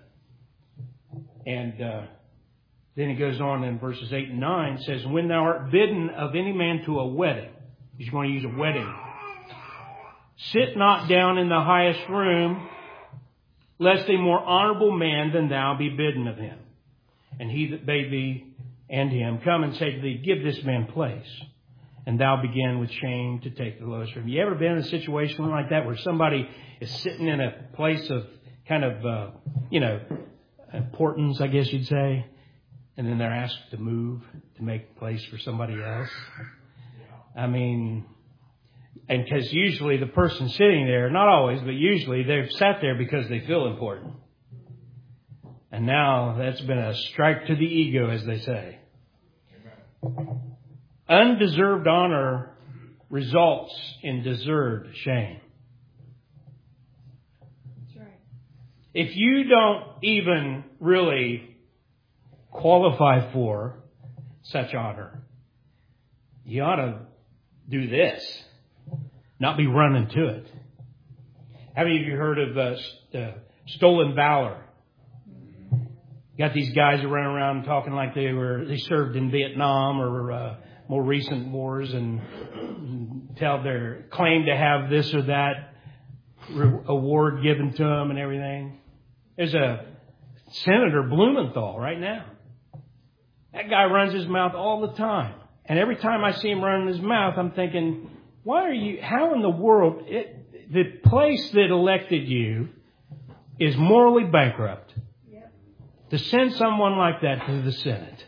Speaker 1: And then he goes on in verses 8 and 9, says, when thou art bidden of any man to a wedding, he's going to use a wedding, sit not down in the highest room, lest a more honorable man than thou be bidden of him. And he that bade thee and him come and say to thee, give this man place. And thou begin with shame to take the lowest room. You ever been in a situation like that where somebody is sitting in a place of kind of, importance, I guess you'd say, and then they're asked to move to make place for somebody else? I mean, and because usually the person sitting there, not always, but usually they've sat there because they feel important. And now that's been a strike to the ego, as they say. Amen. Undeserved honor results in deserved shame. That's right. If you don't even really qualify for such honor, you ought to do this, not be running to it. How many of you heard of stolen valor? Got these guys who run around talking like they served in Vietnam or more recent wars and tell their claim to have this or that award given to them and everything. There's a Senator Blumenthal right now. That guy runs his mouth all the time. And every time I see him running his mouth, I'm thinking, how in the world, the place that elected you is morally bankrupt. To send someone like that to the Senate.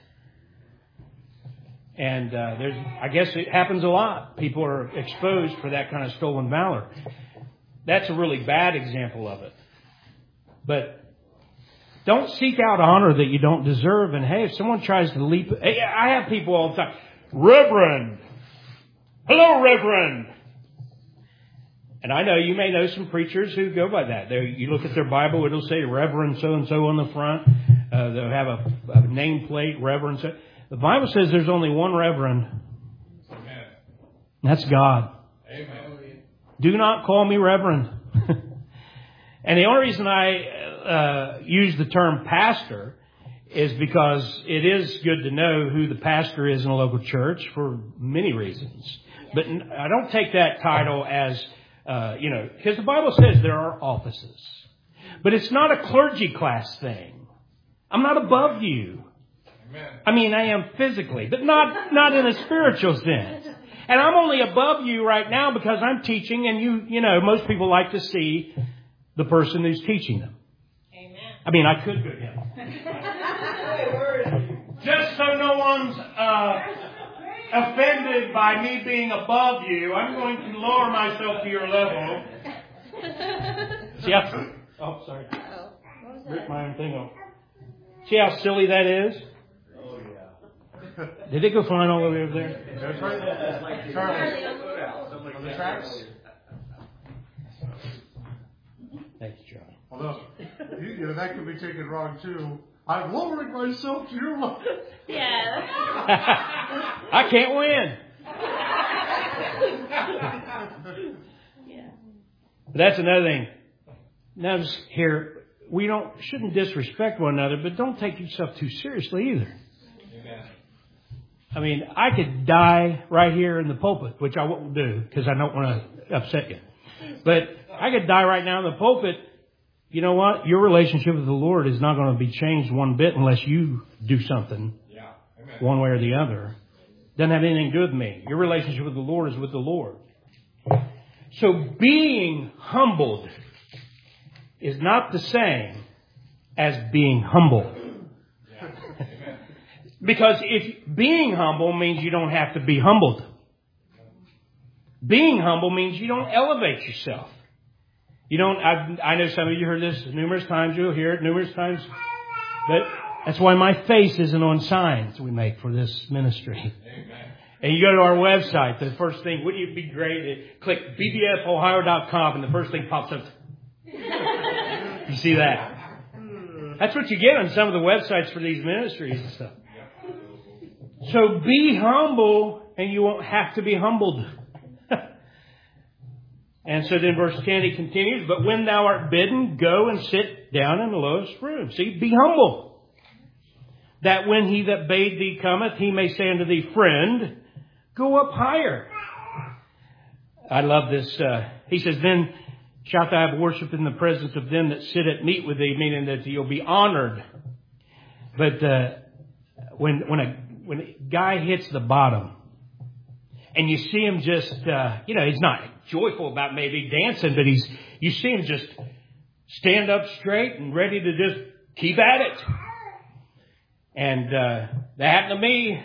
Speaker 1: And I guess it happens a lot. People are exposed for that kind of stolen valor. That's a really bad example of it. But don't seek out honor that you don't deserve. And hey, if someone tries to leap... I have people all the time. Reverend! Hello, Reverend! And I know you may know some preachers who go by that. You look at their Bible, it'll say Reverend so-and-so on the front. They'll have a nameplate, Reverend. The Bible says there's only one Reverend That's God.
Speaker 7: Amen.
Speaker 1: Do not call me Reverend. And the only reason I use the term pastor is because it is good to know who the pastor is in a local church for many reasons. But I don't take that title as, because the Bible says there are offices. But it's not a clergy class thing. I'm not above you.
Speaker 7: Amen.
Speaker 1: I mean, I am physically, but not in a spiritual sense. And I'm only above you right now because I'm teaching, and most people like to see the person who's teaching them.
Speaker 9: Amen.
Speaker 1: I mean, I could go down. Just so no one's offended by me being above you, I'm going to lower myself to your level. See how... Oh, sorry.
Speaker 9: Oh, what was that?
Speaker 1: Rip my own thing off. See how silly that is?
Speaker 7: Oh, yeah.
Speaker 1: Did it go flying all the way over there?
Speaker 7: That's right. It's like Charlie. On the tracks.
Speaker 1: Thank you, Charlie.
Speaker 12: Although, that could be taken wrong, too. I'm lowering myself to your level.
Speaker 9: Yeah.
Speaker 1: I can't win.
Speaker 9: Yeah.
Speaker 1: But that's another thing. Notice here, we shouldn't disrespect one another, but don't take yourself too seriously either.
Speaker 7: Amen.
Speaker 1: I mean, I could die right here in the pulpit, which I won't do because I don't want to upset you. But I could die right now in the pulpit. You know what? Your relationship with the Lord is not going to be changed one bit unless you do something one way or the other. Doesn't have anything to do with me. Your relationship with the Lord is with the Lord. So being humbled is not the same as being humble. Because if being humble means you don't have to be humbled. Being humble means you don't elevate yourself. You don't. I know some of you heard this numerous times. You'll hear it numerous times. But that's why my face isn't on signs we make for this ministry.
Speaker 7: Amen.
Speaker 1: And you go to our website, the first thing, wouldn't it be great to click bbfohio.com and the first thing pops up. You see that? That's what you get on some of the websites for these ministries and stuff. So be humble and you won't have to be humbled. And so then verse 10, he continues, but when thou art bidden, go and sit down in the lowest room. See, be humble. That when he that bade thee cometh, he may say unto thee, friend, go up higher. I love this. He says, then shalt thou have worship in the presence of them that sit at meat with thee, meaning that you'll be honored. But when a guy hits the bottom, and you see him just, he's not joyful about maybe dancing, but you see him just stand up straight and ready to just keep at it. And that happened to me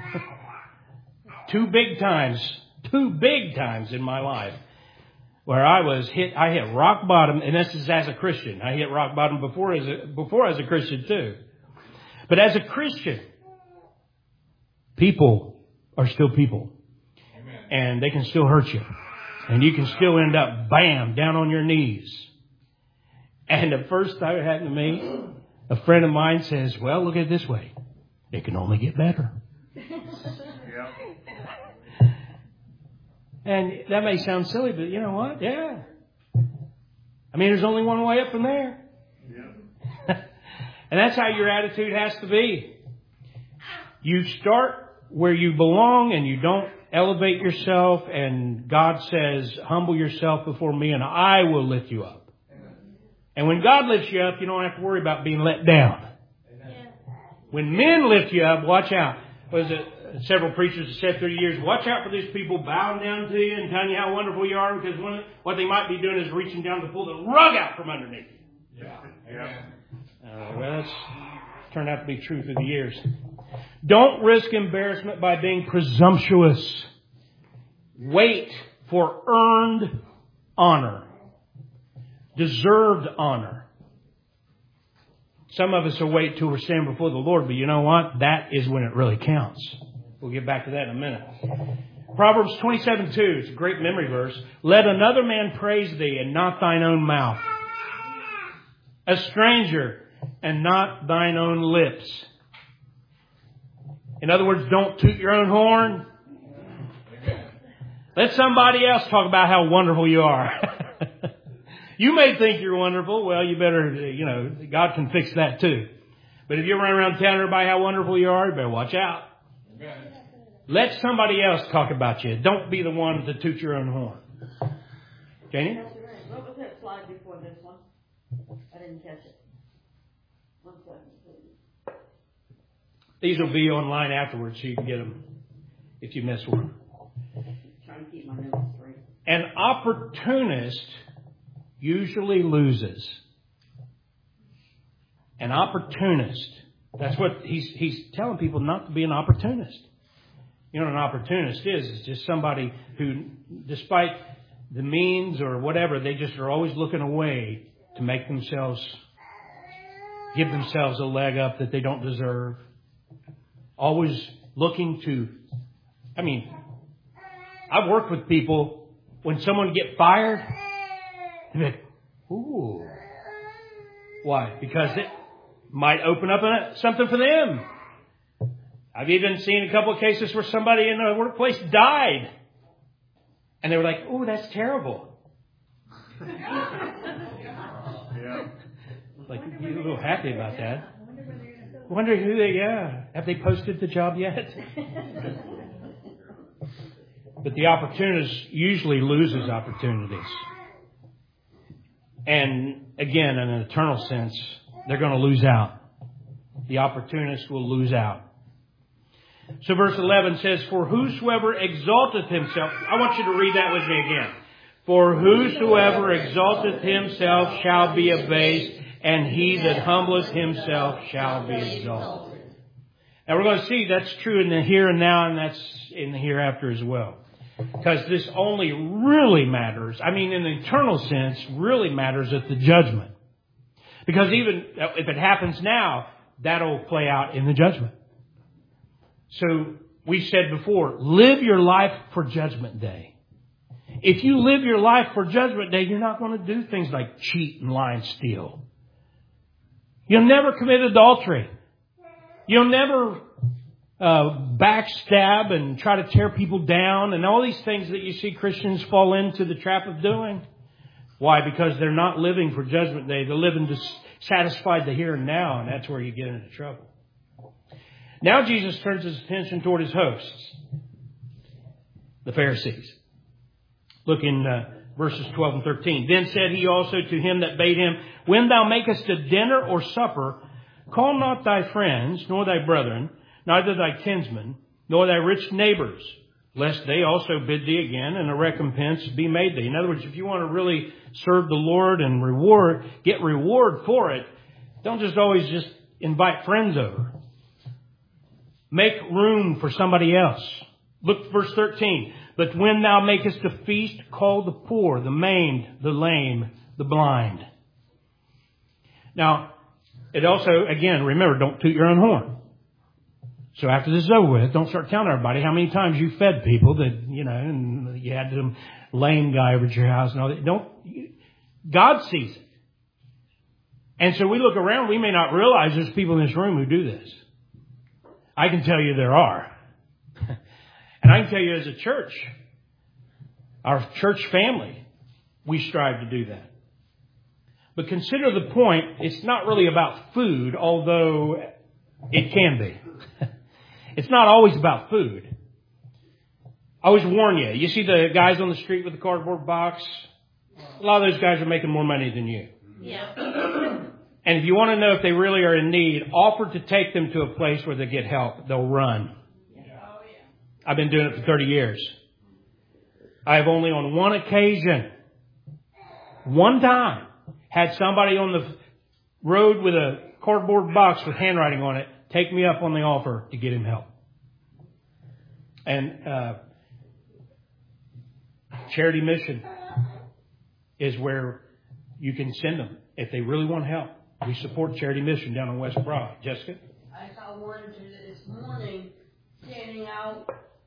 Speaker 1: two big times in my life where I hit rock bottom, and this is as a Christian. I hit rock bottom before as a Christian too. But as a Christian, people are still people. And they can still hurt you. And you can still end up, bam, down on your knees. And the first time it happened to me, a friend of mine says, well, look at it this way. It can only get better. And that may sound silly, but you know what? Yeah. I mean, there's only one way up from there. And that's how your attitude has to be. You start where you belong and you don't elevate yourself, and God says, humble yourself before me and I will lift you up. Amen. And when God lifts you up, you don't have to worry about being let down. Amen. When men lift you up, watch out. Several preachers have said through the years, watch out for these people bowing down to you and telling you how wonderful you are, because what they might be doing is reaching down to pull the rug out from underneath you. Well, that's turned out to be true through the years. Don't risk embarrassment by being presumptuous. Wait for earned honor. Deserved honor. Some of us will wait till we're standing before the Lord, but you know what? That is when it really counts. We'll get back to that in a minute. Proverbs 27:2, it's a great memory verse. Let another man praise thee and not thine own mouth. A stranger and not thine own lips. In other words, don't toot your own horn. Let somebody else talk about how wonderful you are. You may think you're wonderful. Well, you better, God can fix that too. But if you're running around telling everybody how wonderful you are, you better watch out. Let somebody else talk about you. Don't be the one to toot your own horn. Janie?
Speaker 13: What was that slide before this one? I didn't catch it. 1 second, please.
Speaker 1: These will be online afterwards so you can get them if you miss one.
Speaker 13: Trying to keep my notes straight.
Speaker 1: An opportunist usually loses. An opportunist. That's what he's telling people, not to be an opportunist. You know what an opportunist is? It's just somebody who, despite the means or whatever, they just are always looking away to make themselves, give themselves a leg up that they don't deserve. Always looking to, I've worked with people, when someone get fired, they're like, ooh. Why? Because it might open up something for them. I've even seen a couple of cases where somebody in a workplace died. And they were like, oh, that's terrible.
Speaker 12: Yeah.
Speaker 1: Like, you're a little happy about that. Wondering have they posted the job yet? But the opportunist usually loses opportunities. And again, in an eternal sense, they're going to lose out. The opportunist will lose out. So verse 11 says, for whosoever exalteth himself, I want you to read that with me again. For whosoever exalteth himself shall be abased, and he that humbleth himself shall be exalted. Now we're going to see that's true in the here and now, and that's in the hereafter as well. Because this only really matters, in the eternal sense, really matters at the judgment. Because even if it happens now, that'll play out in the judgment. So we said before, live your life for Judgment Day. If you live your life for Judgment Day, you're not going to do things like cheat and lie and steal. You'll never commit adultery. You'll never backstab and try to tear people down and all these things that you see Christians fall into the trap of doing. Why? Because they're not living for Judgment Day. They're living to satisfy the here and now, and that's where you get into trouble. Now Jesus turns his attention toward his hosts, the Pharisees. Look in verses 12 and 13. Then said he also to him that bade him, when thou makest a dinner or supper, call not thy friends, nor thy brethren, neither thy kinsmen, nor thy rich neighbors, lest they also bid thee again, and a recompense be made thee. In other words, if you want to really serve the Lord and get reward for it, don't just always just invite friends over. Make room for somebody else. Look, verse 13. But when thou makest a feast, call the poor, the maimed, the lame, the blind. Now, it also, again, remember, don't toot your own horn. So after this is over with, don't start telling everybody how many times you fed people that, and you had some lame guy over at your house and all that. God sees it. And so we look around, we may not realize there's people in this room who do this. I can tell you there are. And I can tell you as a church, our church family, we strive to do that. But consider the point, it's not really about food, although it can be. It's not always about food. I always warn you. You see the guys on the street with the cardboard box? A lot of those guys are making more money than you.
Speaker 9: Yeah.
Speaker 1: And if you want to know if they really are in need, offer to take them to a place where they get help. They'll run. I've been doing it for 30 years. I have only on one occasion, one time, had somebody on the road with a cardboard box with handwriting on it take me up on the offer to get him help. And Charity Mission is where you can send them if they really want help. We support Charity Mission down in West Broad. Jessica?
Speaker 13: I saw one this morning standing out,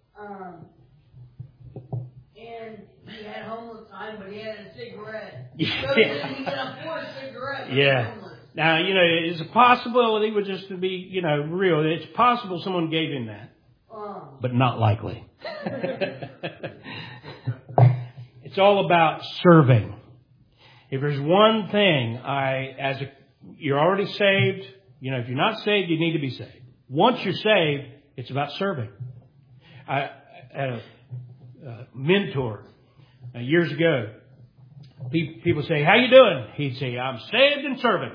Speaker 13: and he had homeless sign, but he had a cigarette.
Speaker 1: Yeah.
Speaker 13: So he can afford a cigarette.
Speaker 1: Yeah. Now, it's a possibility, but just to be, real, it's possible someone gave him that. but not likely. It's all about serving. If there's one thing you're already saved, if you're not saved, you need to be saved. Once you're saved, it's about serving. I had a mentor years ago. People say, "How you doing?" He'd say, "I'm saved and serving."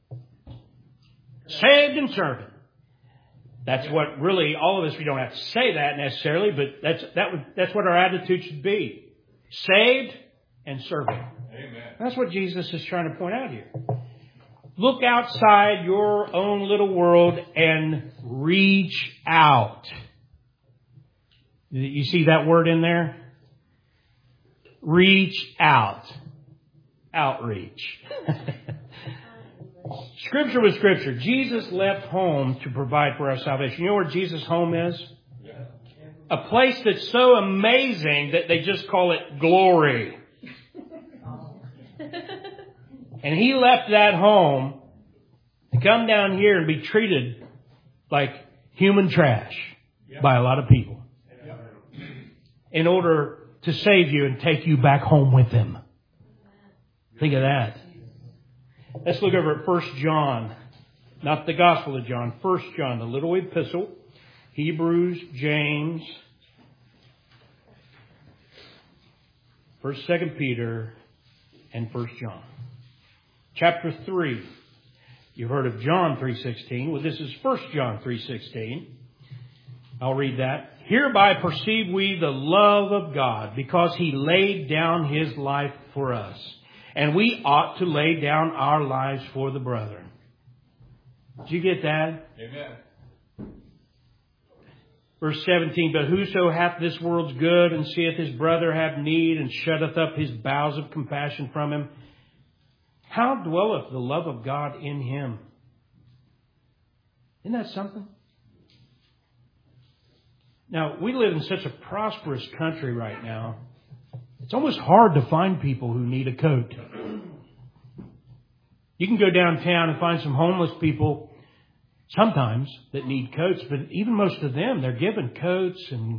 Speaker 1: Saved and serving. That's what really all of us. We don't have to say that necessarily, but that's what our attitude should be: saved and serving. Amen. That's what Jesus is trying to point out here. Look outside your own little world and reach out. You see that word in there? Reach out. Outreach. Scripture was Scripture. Jesus left home to provide for our salvation. You know where Jesus' home is? A place that's so amazing that they just call it glory. And He left that home to come down here and be treated like human trash by a lot of people in order to save you and take you back home with Him. Think of that. Let's look over at 1 John, not the Gospel of John, 1 John, the little epistle, Hebrews, James, 1st, 2nd Peter, and 1 John. Chapter 3. You've heard of John 3:16. Well, this is 1 John 3:16. I'll read that. Hereby perceive we the love of God, because He laid down His life for us. And we ought to lay down our lives for the brethren. Did you get that?
Speaker 10: Amen.
Speaker 1: Verse 17, but whoso hath this world's good and seeth his brother have need and shutteth up his bowels of compassion from him, how dwelleth the love of God in him? Isn't that something? Now, we live in such a prosperous country right now. It's almost hard to find people who need a coat. You can go downtown and find some homeless people sometimes that need coats, but even most of them, they're given coats and,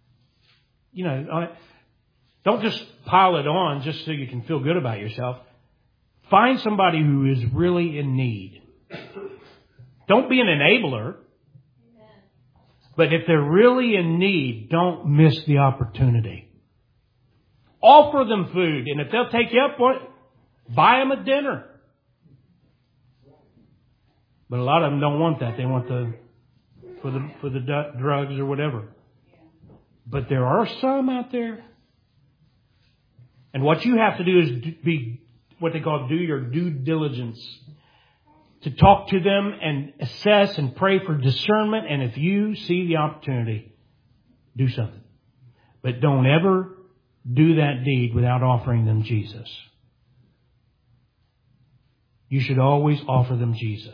Speaker 1: don't just pile it on just so you can feel good about yourself. Find somebody who is really in need. Don't be an enabler. But if they're really in need, don't miss the opportunity. Offer them food, and if they'll take you up on it, buy them a dinner. But a lot of them don't want that. They want for the drugs or whatever. But there are some out there. And what you have to do is be what they call do your due diligence. To talk to them and assess and pray for discernment. And if you see the opportunity, do something. But don't ever do that deed without offering them Jesus. You should always offer them Jesus.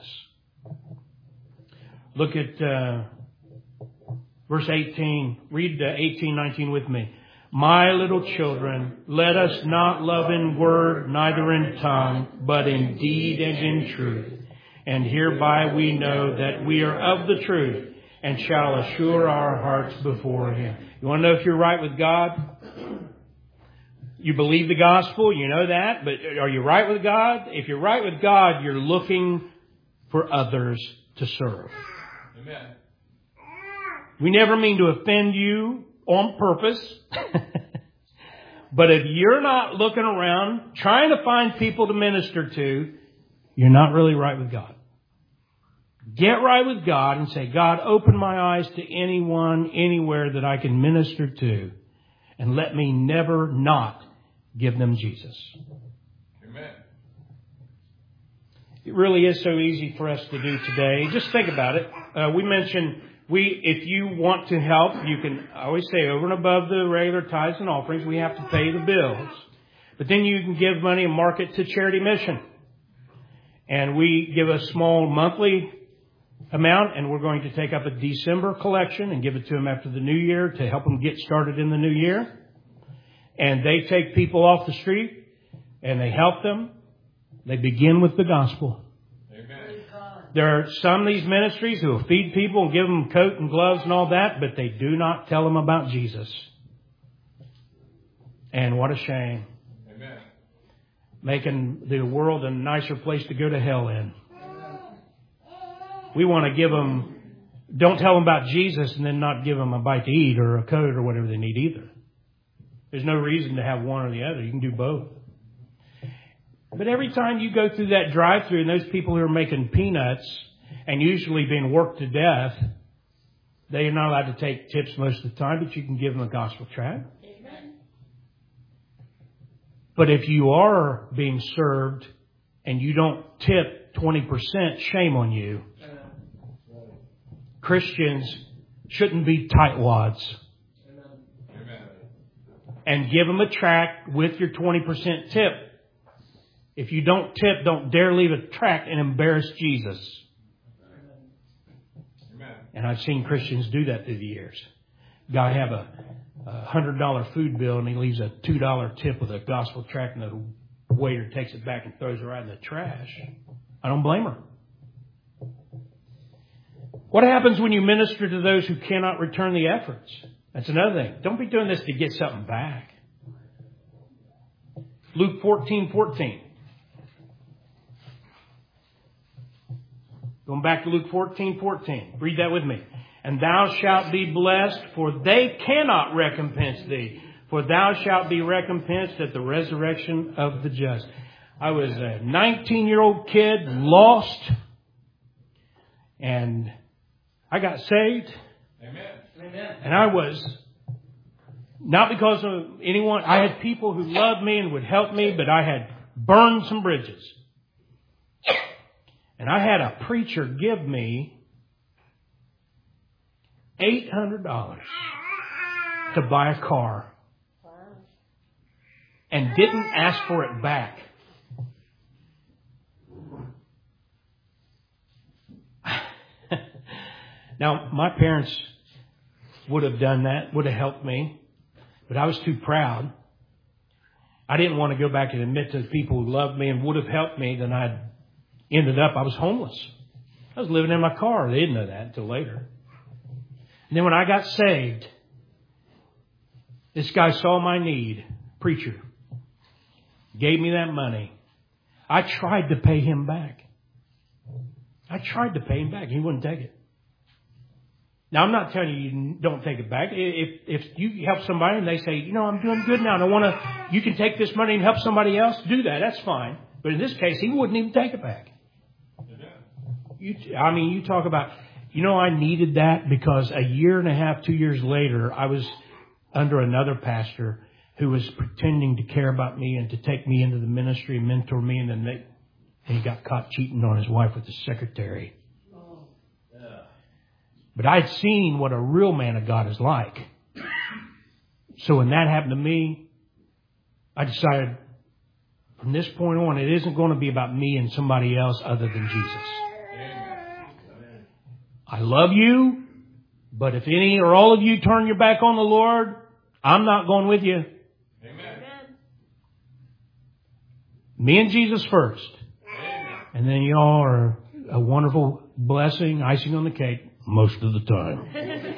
Speaker 1: Look at verse 18. Read 18:19 with me. My little children, let us not love in word, neither in tongue, but in deed and in truth. And hereby we know that we are of the truth and shall assure our hearts before Him. You want to know if you're right with God? You believe the gospel, you know that, but are you right with God? If you're right with God, you're looking for others to serve. Amen. We never mean to offend you on purpose. But if you're not looking around trying to find people to minister to, you're not really right with God. Get right with God and say, God, open my eyes to anyone, anywhere that I can minister to, and let me never not give them Jesus.
Speaker 10: Amen.
Speaker 1: It really is so easy for us to do today. Just think about it. We mentioned, if you want to help, you can always say over and above the regular tithes and offerings, we have to pay the bills. But then you can give money and mark it to Charity Mission. And we give a small monthly amount, and we're going to take up a December collection and give it to them after the new year to help them get started in the new year. And they take people off the street and they help them. They begin with the gospel.
Speaker 10: Amen.
Speaker 1: There are some of these ministries who will feed people and give them coat and gloves and all that, but they do not tell them about Jesus. And what a shame.
Speaker 14: Amen.
Speaker 1: Making the world a nicer place to go to hell in. We want to give them, don't tell them about Jesus and then not give them a bite to eat or a coat or whatever they need either. There's no reason to have one or the other. You can do both. But every time you go through that drive-thru and those people who are making peanuts and usually being worked to death, they are not allowed to take tips most of the time, but you can give them a gospel tract. But if you are being served and you don't tip 20%, shame on you. Christians shouldn't be tightwads. And give them a tract with your 20% tip. If you don't tip, don't dare leave a tract and embarrass Jesus. And I've seen Christians do that through the years. Guy have a $100 food bill and he leaves a $2 tip with a gospel tract and the waiter takes it back and throws it right in the trash. I don't blame her. What happens when you minister to those who cannot return the efforts? That's another thing. Don't be doing this to get something back. Luke 14:14. Going back to Luke 14:14. Read that with me. And thou shalt be blessed, for they cannot recompense thee. For thou shalt be recompensed at the resurrection of the just. I was a 19-year-old kid, lost, and I got saved.
Speaker 14: Amen.
Speaker 1: And I was, not because of anyone, I had people who loved me and would help me, but I had burned some bridges. And I had a preacher give me $800 to buy a car. And didn't ask for it back. Now, my parents would have done that, would have helped me, but I was too proud. I didn't want to go back and admit to the people who loved me and would have helped me. Then I was homeless. I was living in my car. They didn't know that until later. And then when I got saved, this guy saw my need, preacher, gave me that money. I tried to pay him back. He wouldn't take it. Now, I'm not telling you don't take it back. If you help somebody and they say, I'm doing good now and you can take this money and help somebody else, do that. That's fine. But in this case, he wouldn't even take it back. You talk about, I needed that because a year and a half, 2 years later, I was under another pastor who was pretending to care about me and to take me into the ministry and mentor me. And then he got caught cheating on his wife with his secretary. But I'd seen what a real man of God is like. So when that happened to me, I decided from this point on, it isn't going to be about me and somebody else other than Jesus. I love you, but if any or all of you turn your back on the Lord, I'm not going with you.
Speaker 14: Amen.
Speaker 1: Me and Jesus first. And then y'all are a wonderful blessing, icing on the cake. Most of the time.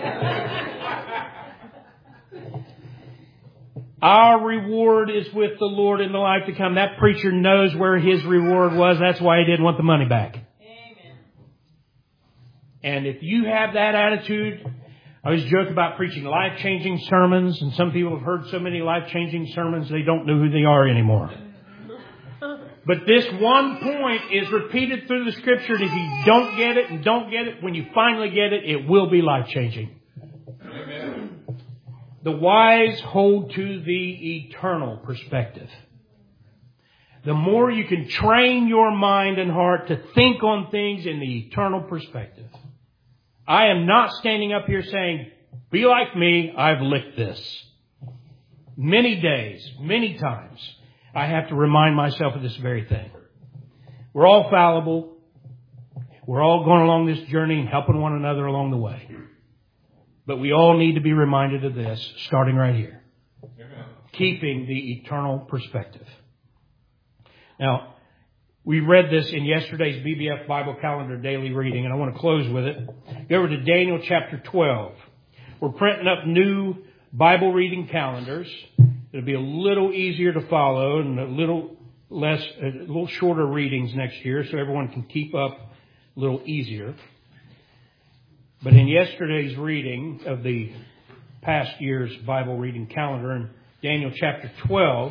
Speaker 1: Our reward is with the Lord in the life to come. That preacher knows where his reward was. That's why he didn't want the money back. Amen. And if you have that attitude, I always joke about preaching life-changing sermons, and some people have heard so many life-changing sermons they don't know who they are anymore. But this one point is repeated through the Scripture, and if you don't get it, when you finally get it, it will be life-changing.
Speaker 14: Amen.
Speaker 1: The wise hold to the eternal perspective. The more you can train your mind and heart to think on things in the eternal perspective. I am not standing up here saying, be like me, I've licked this. Many days, many times, I have to remind myself of this very thing. We're all fallible. We're all going along this journey and helping one another along the way. But we all need to be reminded of this, starting right here. Amen. Keeping the eternal perspective. Now, We read this in yesterday's BBF Bible Calendar daily reading, and I want to close with it. Go over to Daniel chapter 12. We're printing up new Bible reading calendars. It'll be a little easier to follow and a little shorter readings next year, so everyone can keep up a little easier. But in yesterday's reading of the past year's Bible reading calendar in Daniel chapter 12,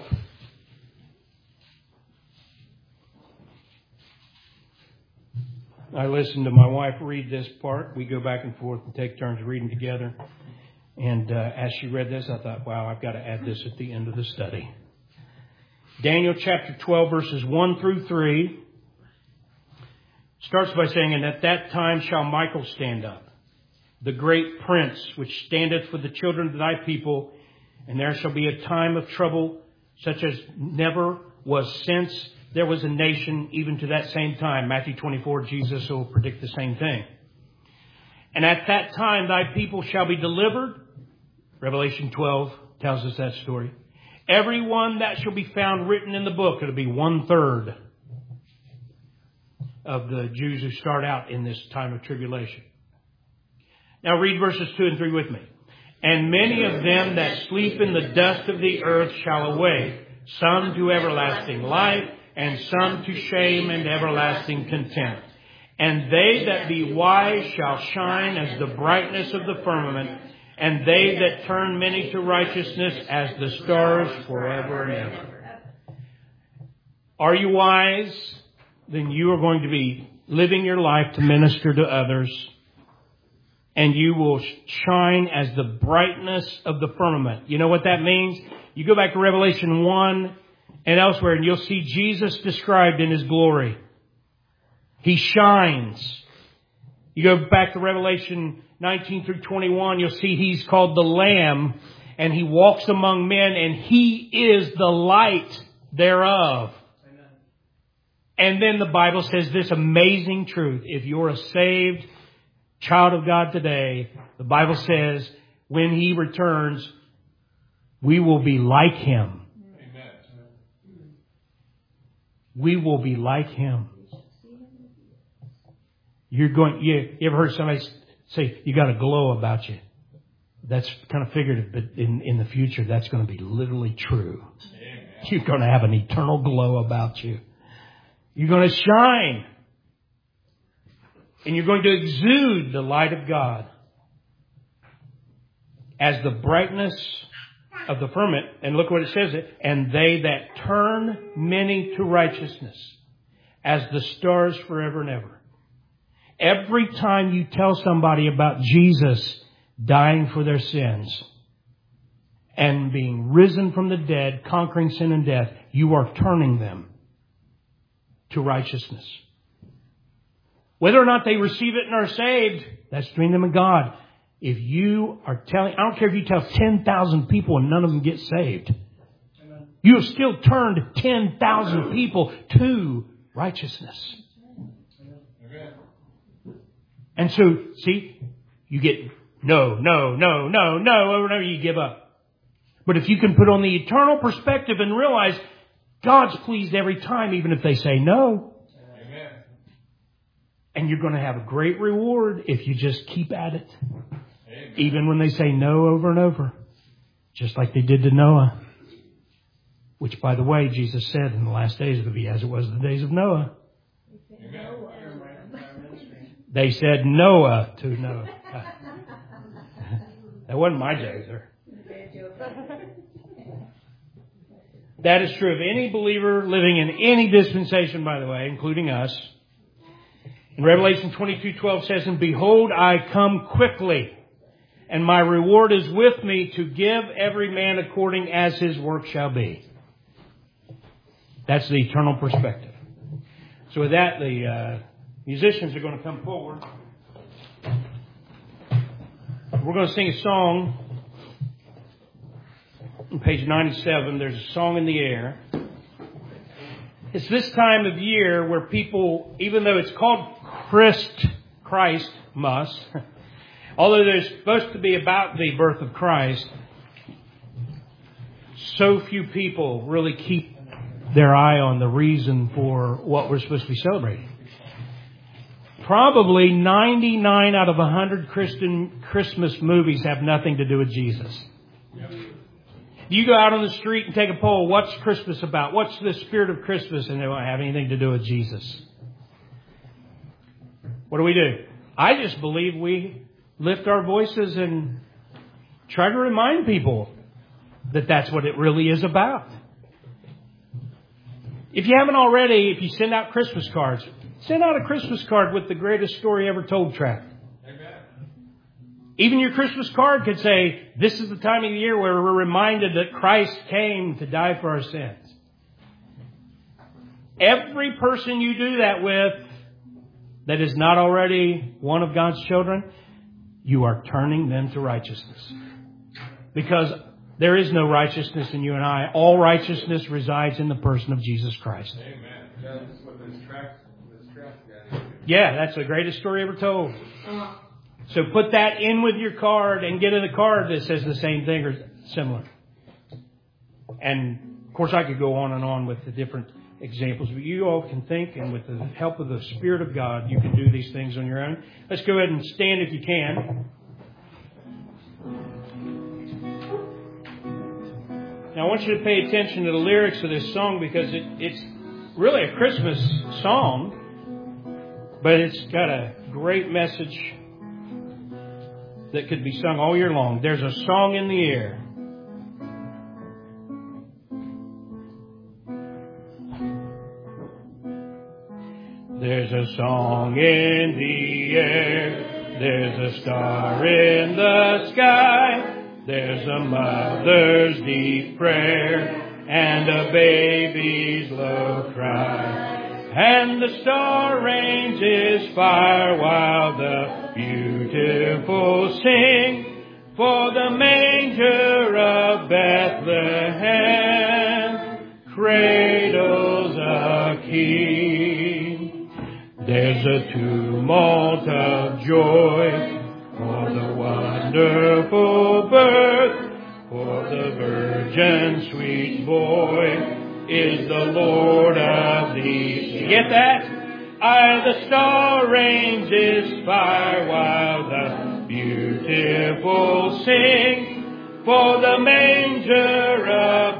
Speaker 1: I listened to my wife read this part. We go back and forth and take turns reading together. And as she read this, I thought, wow, I've got to add this at the end of the study. Daniel chapter 12, verses 1 through 3, starts by saying, "And at that time shall Michael stand up, the great prince, which standeth for the children of thy people, and there shall be a time of trouble, such as never was since there was a nation, even to that same time." Matthew 24, Jesus will predict the same thing. "And at that time thy people shall be delivered." Revelation 12 tells us that story. "Every one that shall be found written in the book." It'll be 1/3 of the Jews who start out in this time of tribulation. Now read verses 2 and 3 with me. "And many of them that sleep in the dust of the earth shall awake, some to everlasting life, and some to shame and everlasting contempt. And they that be wise shall shine as the brightness of the firmament, and they that turn many to righteousness as the stars forever and ever." Are you wise? Then you are going to be living your life to minister to others, and you will shine as the brightness of the firmament. You know what that means? You go back to Revelation 1 and elsewhere, and you'll see Jesus described in His glory. He shines. You go back to Revelation 19 through 21, you'll see He's called the Lamb, and He walks among men, and He is the light thereof. Amen. And then the Bible says this amazing truth. If you're a saved child of God today, the Bible says when He returns, we will be like Him. Amen. We will be like Him. You ever heard somebody say, you got a glow about you? That's kind of figurative, but in the future, that's going to be literally true. Amen. You're going to have an eternal glow about you. You're going to shine. And you're going to exude the light of God as the brightness of the firmament. And look what it says. "And they that turn many to righteousness as the stars forever and ever." Every time you tell somebody about Jesus dying for their sins and being risen from the dead, conquering sin and death, you are turning them to righteousness. Whether or not they receive it and are saved, that's between them and God. If you are telling, I don't care if you tell 10,000 people and none of them get saved. Amen. You have still turned 10,000 people to righteousness. Amen. And so, see, you get no, over and over, you give up. But if you can put on the eternal perspective and realize God's pleased every time, even if they say no. Amen. And you're going to have a great reward if you just keep at it. Amen. Even when they say no over and over. Just like they did to Noah. Which, by the way, Jesus said in the last days it would be as it was in the days of Noah. Amen. They said Noah to Noah. That wasn't my joke, sir. That is true of any believer living in any dispensation, by the way, including us. In Revelation 22:12 says, "And behold, I come quickly, and my reward is with me to give every man according as his work shall be." That's the eternal perspective. So with that, the musicians are going to come forward. We're going to sing a song. On page 97, there's a song in the air. It's this time of year where people, even though it's called Christmas, although there's supposed to be about the birth of Christ, so few people really keep their eye on the reason for what we're supposed to be celebrating. Probably 99 out of 100 Christmas movies have nothing to do with Jesus. You go out on the street and take a poll, what's Christmas about? What's the spirit of Christmas? And they won't have anything to do with Jesus. What do? I just believe we lift our voices and try to remind people that that's what it really is about. If you haven't already, if you send out Christmas cards, send out a Christmas card with the greatest story ever told track. Even your Christmas card could say, this is the time of the year where we're reminded that Christ came to die for our sins. Every person you do that with that is not already one of God's children, you are turning them to righteousness. Because there is no righteousness in you and I. All righteousness resides in the person of Jesus Christ.
Speaker 14: Amen. That's what this track got into.
Speaker 1: Yeah, that's the greatest story ever told. So put that in with your card and get a card that says the same thing or similar. And, of course, I could go on and on with the different examples, but you all can think, and with the help of the Spirit of God, you can do these things on your own. Let's go ahead and stand if you can. Now, I want you to pay attention to the lyrics of this song because it's really a Christmas song, but it's got a great message that could be sung all year long. There's a song in the air. There's a song in the air. There's a star in the sky. There's a mother's deep prayer and a baby's low cry. And the star ranges fire while the beautiful sing for the manger of Bethlehem cradles a king. There's a tumult of joy for the wonderful birth, for the virgin's sweet boy is the Lord of these. You get that? The star ranges fire while the beautiful sing for the manger of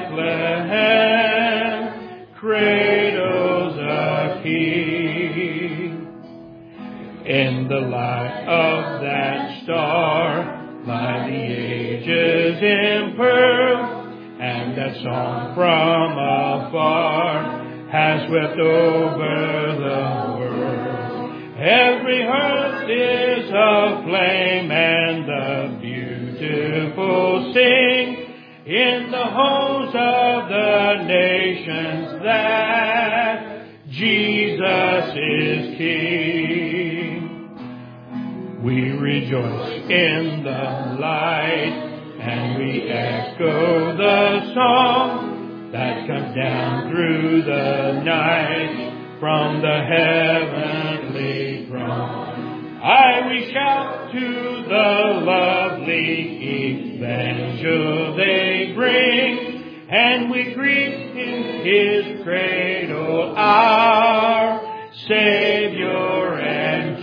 Speaker 1: Bethlehem cradles a king. In the light of that star lie the ages impearled, and that song from afar has swept over the world. Every heart is aflame, and the beautiful sing in the homes of the nations that Jesus is King. We rejoice in the light, and we echo the song that comes down through the night from the heavenly throne. We shout to the lovely evangel they bring, and we greet in His cradle our Savior and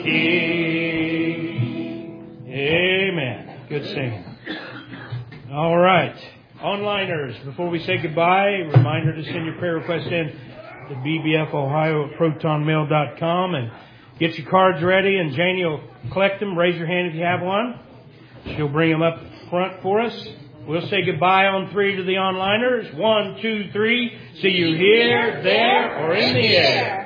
Speaker 1: King. Amen. Good singing. All right. Onliners, before we say goodbye, reminder to send your prayer request in to bbfohio@protonmail.com and get your cards ready, and Janie will collect them. Raise your hand if you have one. She'll bring them up front for us. We'll say goodbye on 3 to the onliners. 1, 2, 3. See you here, there, or in the air.